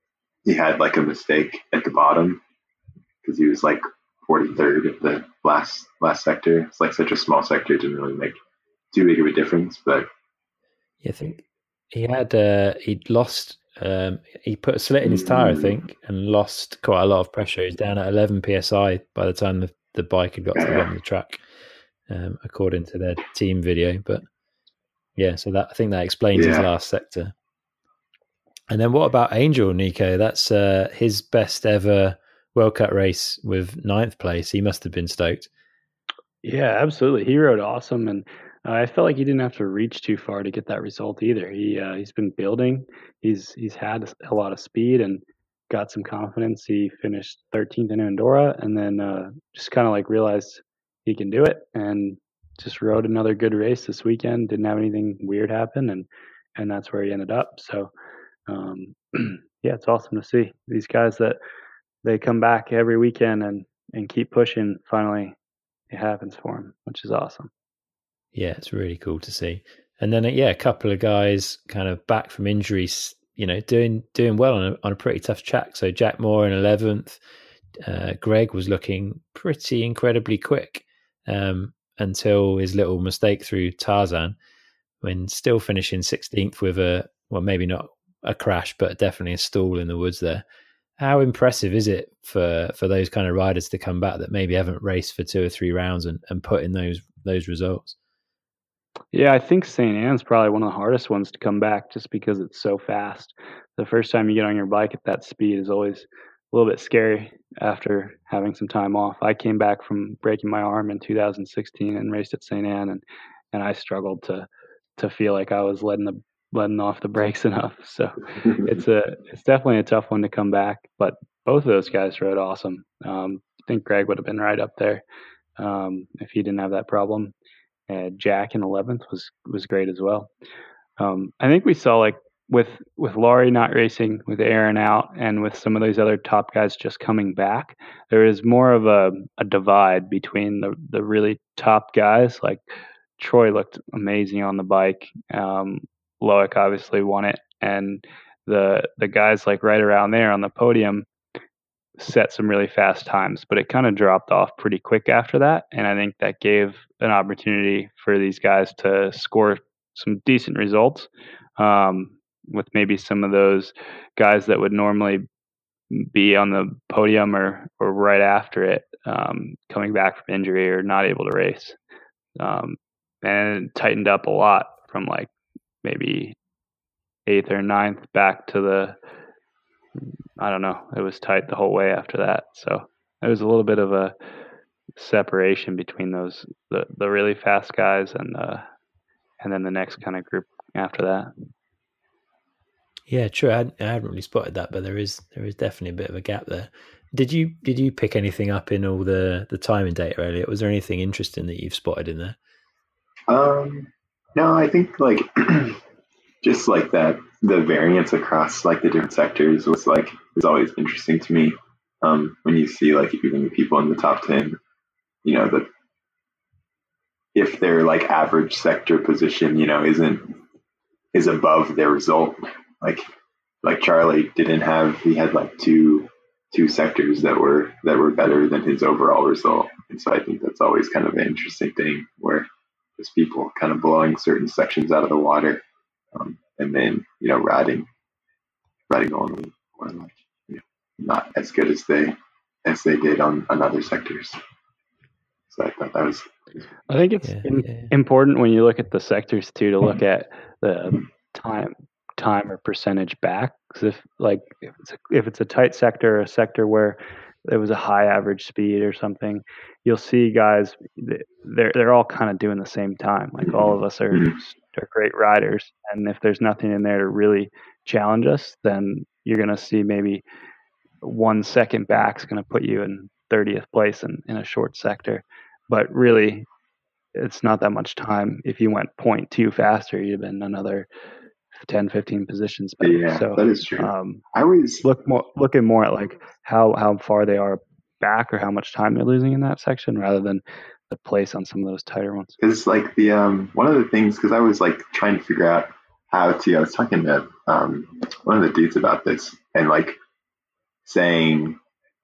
he had like a mistake at the bottom because he was like forty-third at the last last sector. It's like such a small sector, it didn't really make too big of a difference. But yeah, I think he had uh, he'd lost. Um, he put a slit in his tire, I think, and lost quite a lot of pressure. He's down at eleven P S I by the time the, the bike had got to the bottom of the track, um, according to their team video. But yeah, so that I think that explains yeah. his last sector. And then what about Angel, Nico? That's uh, his best ever World Cup race with ninth place. He must have been stoked. Yeah, absolutely. He rode awesome, and uh, I felt like he didn't have to reach too far to get that result either. He uh, he's been building. He's he's had a lot of speed and got some confidence. He finished thirteenth in Andorra, and then uh, just kind of like realized he can do it, and just rode another good race this weekend. Didn't have anything weird happen, and and that's where he ended up. So um, yeah, it's awesome to see these guys that they come back every weekend and and keep pushing. Finally, it happens for him, which is awesome. Yeah, it's really cool to see. And then, yeah, a couple of guys kind of back from injuries, you know, doing doing well on a, on a pretty tough track. So Jack Moore in eleventh. Uh, Greg was looking pretty incredibly quick um, until his little mistake through Tarzan, when still finishing sixteenth with a, well, maybe not a crash, but definitely a stall in the woods there. How impressive is it for, for those kind of riders to come back that maybe haven't raced for two or three rounds and, and put in those those results? Yeah, I think Saint Anne's probably one of the hardest ones to come back just because it's so fast. The first time you get on your bike at that speed is always a little bit scary after having some time off. I came back from breaking my arm in two thousand sixteen and raced at Saint Anne, and and I struggled to to feel like I was letting the letting off the brakes enough. So it's a it's definitely a tough one to come back. But both of those guys rode awesome. Um, I think Greg would have been right up there um, if he didn't have that problem. Uh, Jack in eleventh was was great as well. Um, I think we saw like with with Laurie not racing, with Aaron out, and with some of these other top guys just coming back, there is more of a, a divide between the the really top guys. Like Troy looked amazing on the bike. Um, Loic obviously won it, and the the guys like right around there on the podium set some really fast times, but it kind of dropped off pretty quick after that. And I think that gave an opportunity for these guys to score some decent results um, with maybe some of those guys that would normally be on the podium or, or right after it um, coming back from injury or not able to race. Um, and it tightened up a lot from like maybe eighth or ninth back to the I don't know. It was tight the whole way after that. So it was a little bit of a separation between those the, the really fast guys and uh and then the next kind of group after that. Yeah, true. I hadn't, I hadn't really spotted that, but there is there is definitely a bit of a gap there. Did you did you pick anything up in all the the timing data, Elliot? Was there anything interesting that you've spotted in there? Um, no, I think like just like that, the variance across like the different sectors was like is always interesting to me. Um, when you see like even the people in the top ten, you know, that if their like average sector position, you know, isn't is above their result, like like Charlie didn't have he had like two two sectors that were that were better than his overall result, and so I think that's always kind of an interesting thing where there's people kind of blowing certain sections out of the water. Um, and then, you know, riding, riding only, or like, you know, not as good as they, as they did on, on other sectors. So I thought that was. I think it's yeah, in, yeah. important when you look at the sectors too to look at the time, time or percentage back. Because if like if it's a, if it's a tight sector, or a sector where there was a high average speed or something, you'll see guys they're they're all kind of doing the same time. Like mm-hmm. all of us are. Mm-hmm. Are great riders, and if there's nothing in there to really challenge us, then you're going to see maybe one second back is going to put you in thirtieth place in, in a short sector. But really, it's not that much time. If you went zero point two faster, you'd have been another ten, fifteen positions better. Yeah, so, that is true. Um, I always look more looking more at like how how far they are back or how much time they're losing in that section rather than the place on some of those tighter ones. Because like the um one of the things, because I was like trying to figure out how to I was talking to um one of the dudes about this and like saying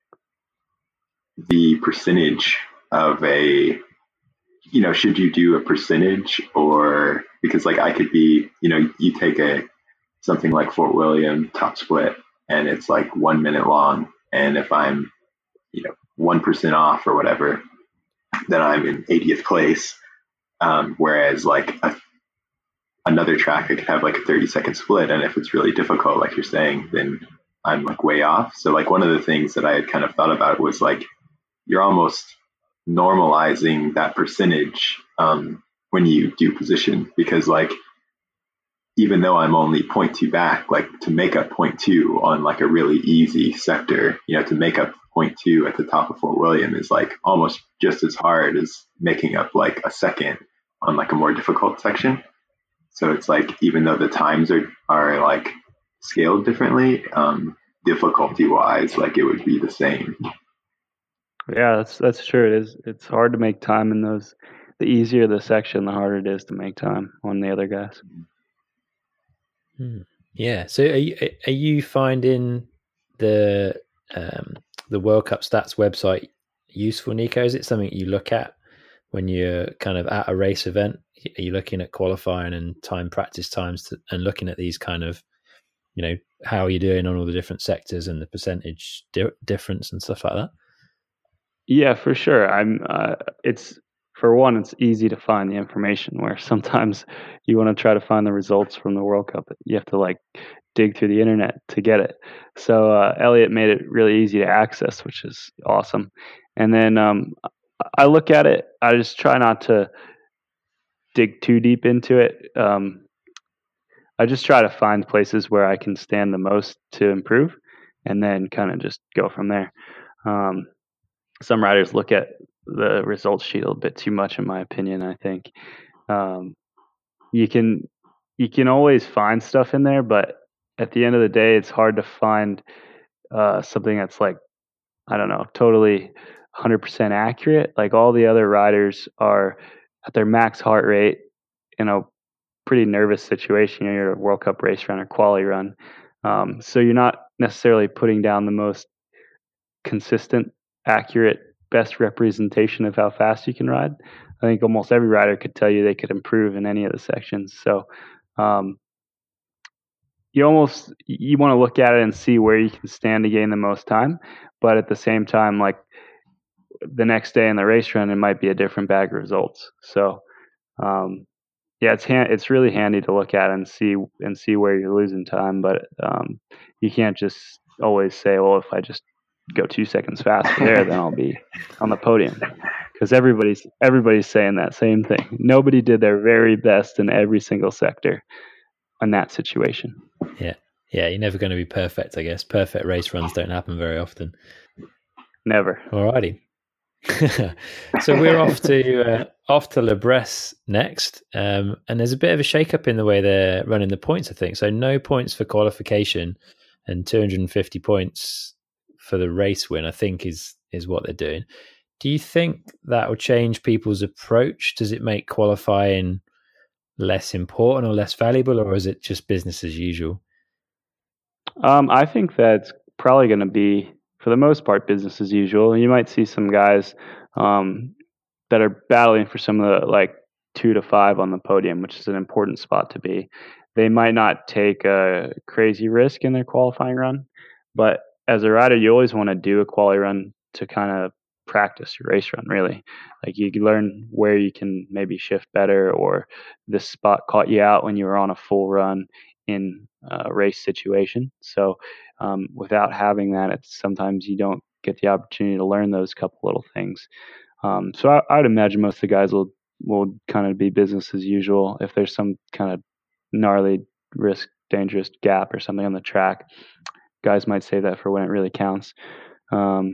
the percentage of a you know should you do a percentage or because like I could be you know you take a something like Fort William top split and it's like one minute long, and if I'm you know one percent off or whatever, then I'm in eightieth place. Um, whereas like a, another track, I could have like a thirty second split. And if it's really difficult, like you're saying, then I'm like way off. So like one of the things that I had kind of thought about was like, you're almost normalizing that percentage um, when you do position, because like, even though I'm only zero point two back, like to make up zero point two on like a really easy sector, you know, to make up zero point two at the top of Fort William is like almost just as hard as making up like a second on like a more difficult section. So it's like, even though the times are, are like scaled differently, um, difficulty wise, like it would be the same. Yeah, that's, that's true. It is. It's hard to make time in those, the easier the section, the harder it is to make time on the other guys. Hmm. Yeah. So are you, are you finding the, um, the World Cup Stats website useful, Nico? Is it something you look at when you're kind of at a race event? Are you looking at qualifying and time practice times to, and looking at these kind of, you know, how are you doing on all the different sectors and the percentage di- difference and stuff like that? Yeah, for sure. I'm. Uh, it's for one, it's easy to find the information. Where sometimes you want to try to find the results from the World Cup, you have to like dig through the internet to get it. So uh, Elliott made it really easy to access, which is awesome. And then um, I look at it. I just try not to dig too deep into it. Um, I just try to find places where I can stand the most to improve, and then kind of just go from there. Um, some riders look at the results sheet a little bit too much, in my opinion. I think um, you can you can always find stuff in there, but at the end of the day, it's hard to find uh, something that's like, I don't know, totally one hundred percent accurate. Like all the other riders are at their max heart rate in a pretty nervous situation. You're a World Cup race run or quali run. Um, so you're not necessarily putting down the most consistent, accurate, best representation of how fast you can ride. I think almost every rider could tell you they could improve in any of the sections. So um, you almost, you want to look at it and see where you can stand to gain the most time. But at the same time, like the next day in the race run, it might be a different bag of results. So um, yeah, it's hand, it's really handy to look at and see and see where you're losing time, but um, you can't just always say, "Well, if I just go two seconds faster there, then I'll be on the podium," because everybody's everybody's saying that same thing. Nobody did their very best in every single sector in that situation. Yeah, yeah, you're never going to be perfect. I guess perfect race runs don't happen very often. Never. Alrighty. So we're off to uh, off to Le Bresse next, um, and there's a bit of a shake-up in the way they're running the points, I think. So no points for qualification and two hundred fifty points for the race win, I think is is what they're doing. Do you think that will change people's approach? Does it make qualifying less important or less valuable, or is it just business as usual? Um, I think that's probably going to be, for the most part, business as usual. You might see some guys um, that are battling for some of the like two to five on the podium, which is an important spot to be. They might not take a crazy risk in their qualifying run, but as a rider, you always want to do a quali run to kind of practice your race run, really. Like you can learn where you can maybe shift better, or this spot caught you out when you were on a full run in a race situation. So um, without having that, it's sometimes you don't get the opportunity to learn those couple little things. Um, so I, I would imagine most of the guys will will kind of be business as usual. If there's some kind of gnarly risk, dangerous gap or something on the track, guys might save that for when it really counts. Um,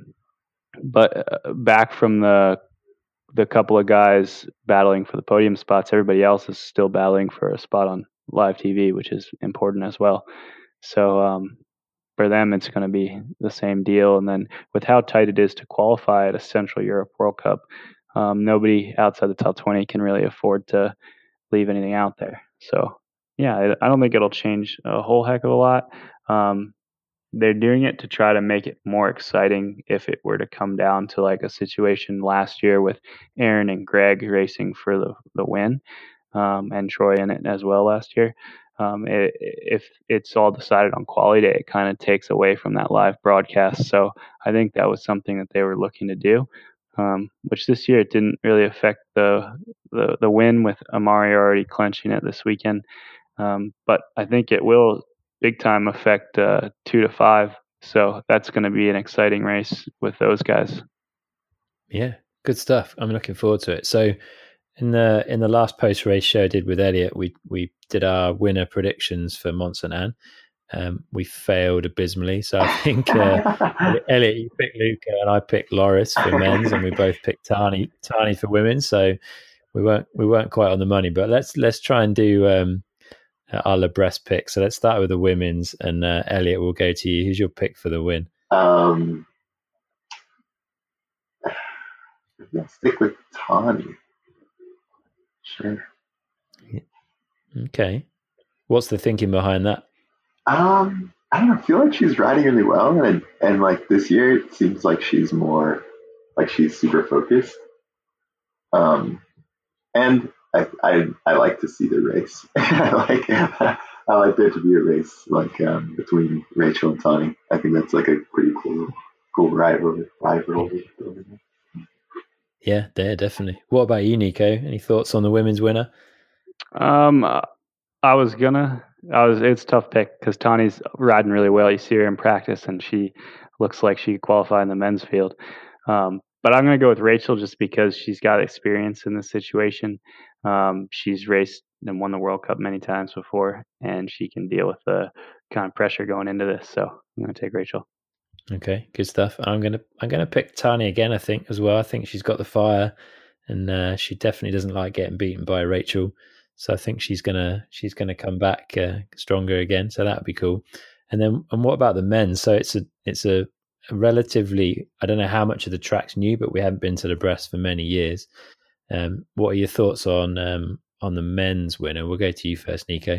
but uh, back from the the couple of guys battling for the podium spots, everybody else is still battling for a spot on live T V, which is important as well. So um, for them, it's going to be the same deal. And then with how tight it is to qualify at a Central Europe World Cup, um, nobody outside the top twenty can really afford to leave anything out there. So yeah, I, I don't think it'll change a whole heck of a lot. Um, they're doing it to try to make it more exciting if it were to come down to like a situation last year with Aaron and Greg racing for the, the win, um, and Troy in it as well last year. Um, it, if it's all decided on quality day, it kind of takes away from that live broadcast. So I think that was something that they were looking to do, um, which this year it didn't really affect the, the, the win with Amari already clenching it this weekend. Um, but I think it will big time affect uh, two to five. So that's going to be an exciting race with those guys. Yeah, good stuff. I'm looking forward to it. So in the in the last post race show I did with Elliot, we we did our winner predictions for Mont Saint Anne. Um, we failed abysmally. So I think uh, Elliot, you picked Luca, and I picked Loris for men's, and we both picked Tani Tani for women. So we weren't we weren't quite on the money. But let's let's try and do um, our Le Bresse pick. So let's start with the women's, and uh, Elliot, we'll go to you. Who's your pick for the win? Um, I'll stick with Tani. Sure. Okay. What's the thinking behind that? Um, I don't know. I feel like she's riding really well, and and like this year, it seems like she's more like she's super focused. Um, and I I, I like to see the race. I like I like there to be a race like um, between Rachel and Tani. I think that's like a pretty cool cool rivalry rivalry. Yeah, there definitely. What about you, Nico? Any thoughts on the women's winner? Um, I was gonna. I was. It's a tough pick because Tani's riding really well. You see her in practice, and she looks like she could qualify in the men's field. Um, but I'm gonna go with Rachel just because she's got experience in this situation. Um, she's raced and won the World Cup many times before, and she can deal with the kind of pressure going into this. So I'm gonna take Rachel. Okay, good stuff. I'm gonna I'm gonna pick Tani again. I think as well. I think she's got the fire, and uh, she definitely doesn't like getting beaten by Rachel. So I think she's gonna she's gonna come back uh, stronger again. So that would be cool. And then and what about the men? So it's a it's a, a relatively I don't know how much of the track's new, but we haven't been to the Brest for many years. Um, what are your thoughts on um, on the men's winner? We'll go to you first, Nico.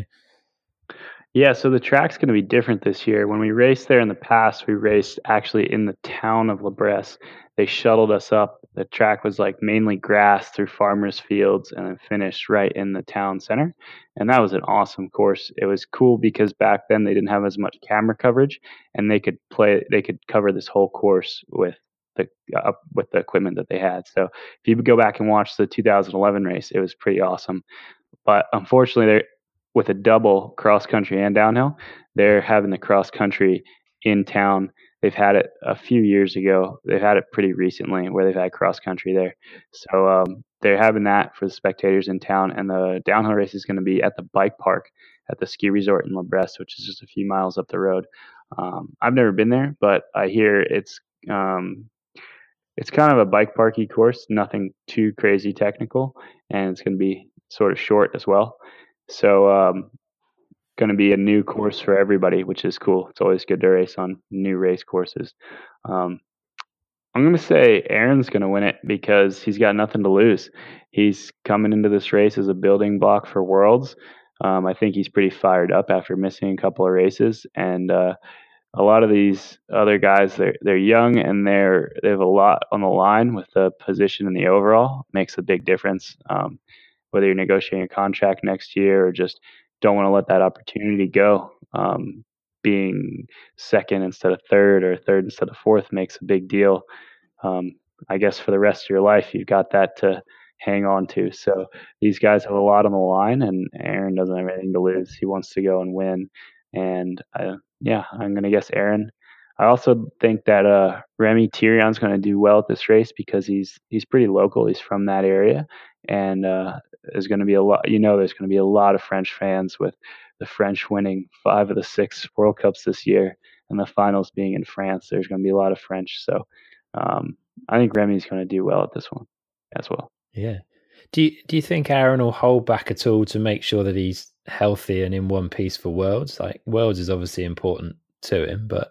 Yeah, so the track's going to be different this year. When we raced there in the past, we raced actually in the town of La Bresse. They shuttled us up. The track was like mainly grass through farmers' fields and then finished right in the town center. And that was an awesome course. It was cool because back then they didn't have as much camera coverage, and they could play. They could cover this whole course with the uh, with the equipment that they had. So if you go back and watch the two thousand eleven race, it was pretty awesome. But unfortunately, they with a double cross country and downhill, they're having the cross country in town. They've had it a few years ago. They've had it pretty recently where they've had cross country there. So um, they're having that for the spectators in town. And the downhill race is going to be at the bike park at the ski resort in La Bresse, which is just a few miles up the road. Um, I've never been there, but I hear it's um, it's kind of a bike parky course, nothing too crazy technical, and it's going to be sort of short as well. So, um, going to be a new course for everybody, which is cool. It's always good to race on new race courses. Um, I'm going to say Aaron's going to win it because he's got nothing to lose. He's coming into this race as a building block for Worlds. Um, I think he's pretty fired up after missing a couple of races, and uh, a lot of these other guys, they're they're young and they're they have a lot on the line with the position in the overall. Makes a big difference. Um, whether you're negotiating a contract next year or just don't want to let that opportunity go. Um, being second instead of third or third instead of fourth makes a big deal. Um, I guess for the rest of your life, you've got that to hang on to. So these guys have a lot on the line, and Aaron doesn't have anything to lose. He wants to go and win. And uh, yeah, I'm going to guess Aaron. I also think that uh, Remy Thierion's going to do well at this race because he's he's pretty local. He's from that area, and uh, there's going to be a lot. You know, there's going to be a lot of French fans with the French winning five of the six World Cups this year, and the finals being in France. There's going to be a lot of French. So um, I think Remy's going to do well at this one as well. Yeah. Do you do you think Aaron will hold back at all to make sure that he's healthy and in one piece for Worlds? Like Worlds is obviously important to him, but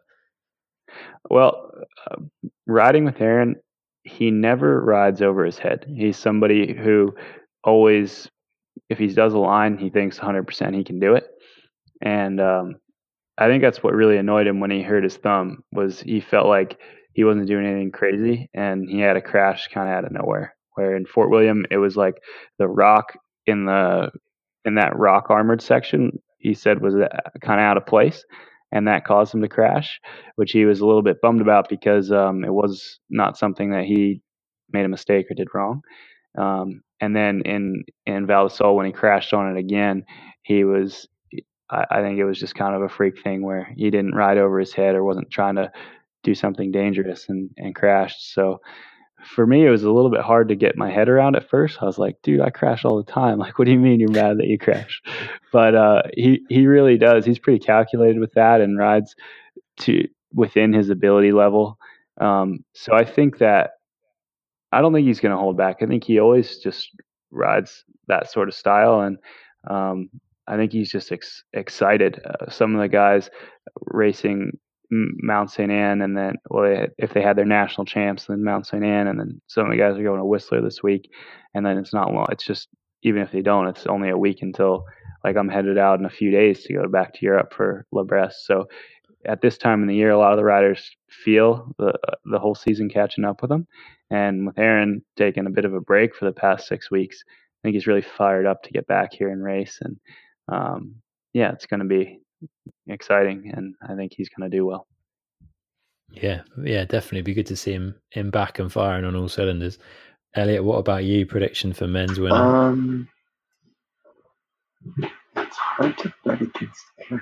well, uh, riding with Aaron, he never rides over his head. He's somebody who always, if he does a line, he thinks one hundred percent he can do it. And um, I think that's what really annoyed him when he hurt his thumb was he felt like he wasn't doing anything crazy, and he had a crash kind of out of nowhere. Where in Fort William, it was like the rock in the in that rock armored section, he said was kind of out of place, and that caused him to crash, which he was a little bit bummed about because um, it was not something that he made a mistake or did wrong. Um, and then in in Val di Sole, when he crashed on it again, he was I, I think it was just kind of a freak thing where he didn't ride over his head or wasn't trying to do something dangerous and, and crashed. So for me, it was a little bit hard to get my head around at first. I was like, dude, I crash all the time. Like, what do you mean you're mad that you crash? But uh, he, he really does. He's pretty calculated with that and rides to within his ability level. Um, so I think that I don't think he's going to hold back. I think he always just rides that sort of style. And um, I think he's just ex- excited. Uh, some of the guys racing Mount Saint Anne, and then well, they, if they had their national champs, then Mount Saint Anne, and then some of the guys are going to Whistler this week, and then it's not long. It's just even if they don't, it's only a week until like I'm headed out in a few days to go back to Europe for La Bresse. So at this time in the year, a lot of the riders feel the the whole season catching up with them, and with Aaron taking a bit of a break for the past six weeks, I think he's really fired up to get back here and race, and um, yeah, it's going to be exciting, and I think he's going to do well. Yeah, yeah, definitely be good to see him him back and firing on all cylinders. Elliot, what about you? Prediction for men's winner? Um, it's hard to bet against Aaron.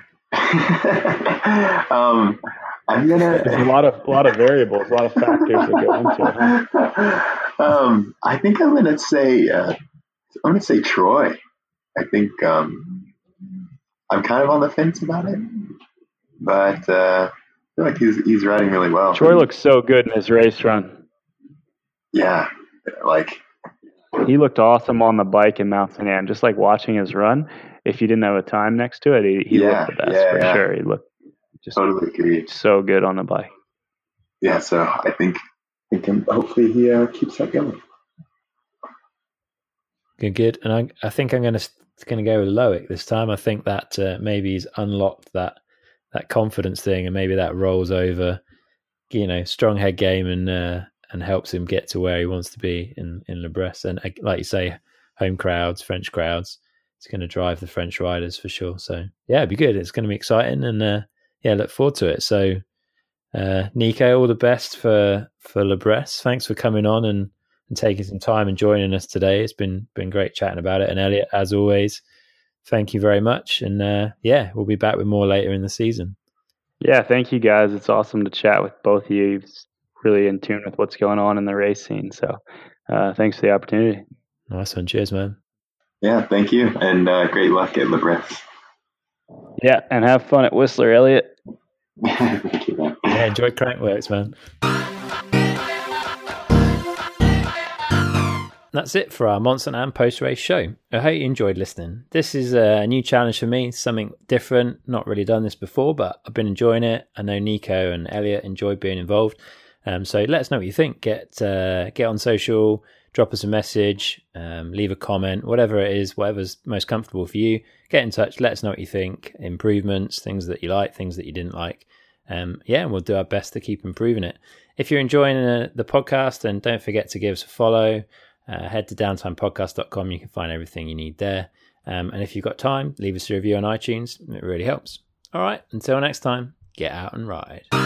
um, I'm gonna. There's a lot of a lot of variables, a lot of factors that go into it. Huh? um, I think I'm gonna say uh, I'm gonna say Troy. I think um, I'm kind of on the fence about it, but uh, I feel like he's he's riding really well. Troy looks so good in his race run. Yeah, like he looked awesome on the bike in Mount Saint Anne. Just like watching his run, if you didn't have a time next to it, he, he yeah, looked the best yeah, for yeah. sure. He looked just totally agree. So good on the bike. Yeah, so I think I think him, hopefully he uh, keeps that going. Good, good. And I, I think I'm going to going to go with Loic this time. I think that uh, maybe he's unlocked that that confidence thing, and maybe that rolls over. You know, strong head game, and uh, and helps him get to where he wants to be in in Le Bresse. And uh, like you say, home crowds, French crowds, it's going to drive the French riders for sure. So yeah, it'd be good. It's going to be exciting, and uh, yeah, look forward to it. So uh, Nico, all the best for for Le Bresse. Thanks for coming on and. and taking some time and joining us today. It's been been great chatting about it. And Elliot, as always, thank you very much. And uh, yeah, we'll be back with more later in the season. Yeah, thank you guys. It's awesome to chat with both of you. It's really in tune with what's going on in the race scene. So uh, thanks for the opportunity. Nice one. Cheers, man. Yeah, thank you. And uh, great luck at Le Bresse. Yeah, and have fun at Whistler, Elliot. Thank you, man. Yeah, enjoy Crankworx, man. That's it for our Mont Saint Anne post-race show. I hope you enjoyed listening. This is a new challenge for me, something different, not really done this before, but I've been enjoying it. I know Nico and Elliot enjoyed being involved. Um, so let us know what you think. Get uh, get on social, drop us a message, um, leave a comment, whatever it is, whatever's most comfortable for you. Get in touch, let us know what you think, improvements, things that you like, things that you didn't like. Um, yeah, and we'll do our best to keep improving it. If you're enjoying uh, the podcast, then don't forget to give us a follow. Uh, head to downtime podcast dot com. You can find everything you need there. Um, and if you've got time, leave us a review on iTunes. It really helps. All right, until next time, get out and ride.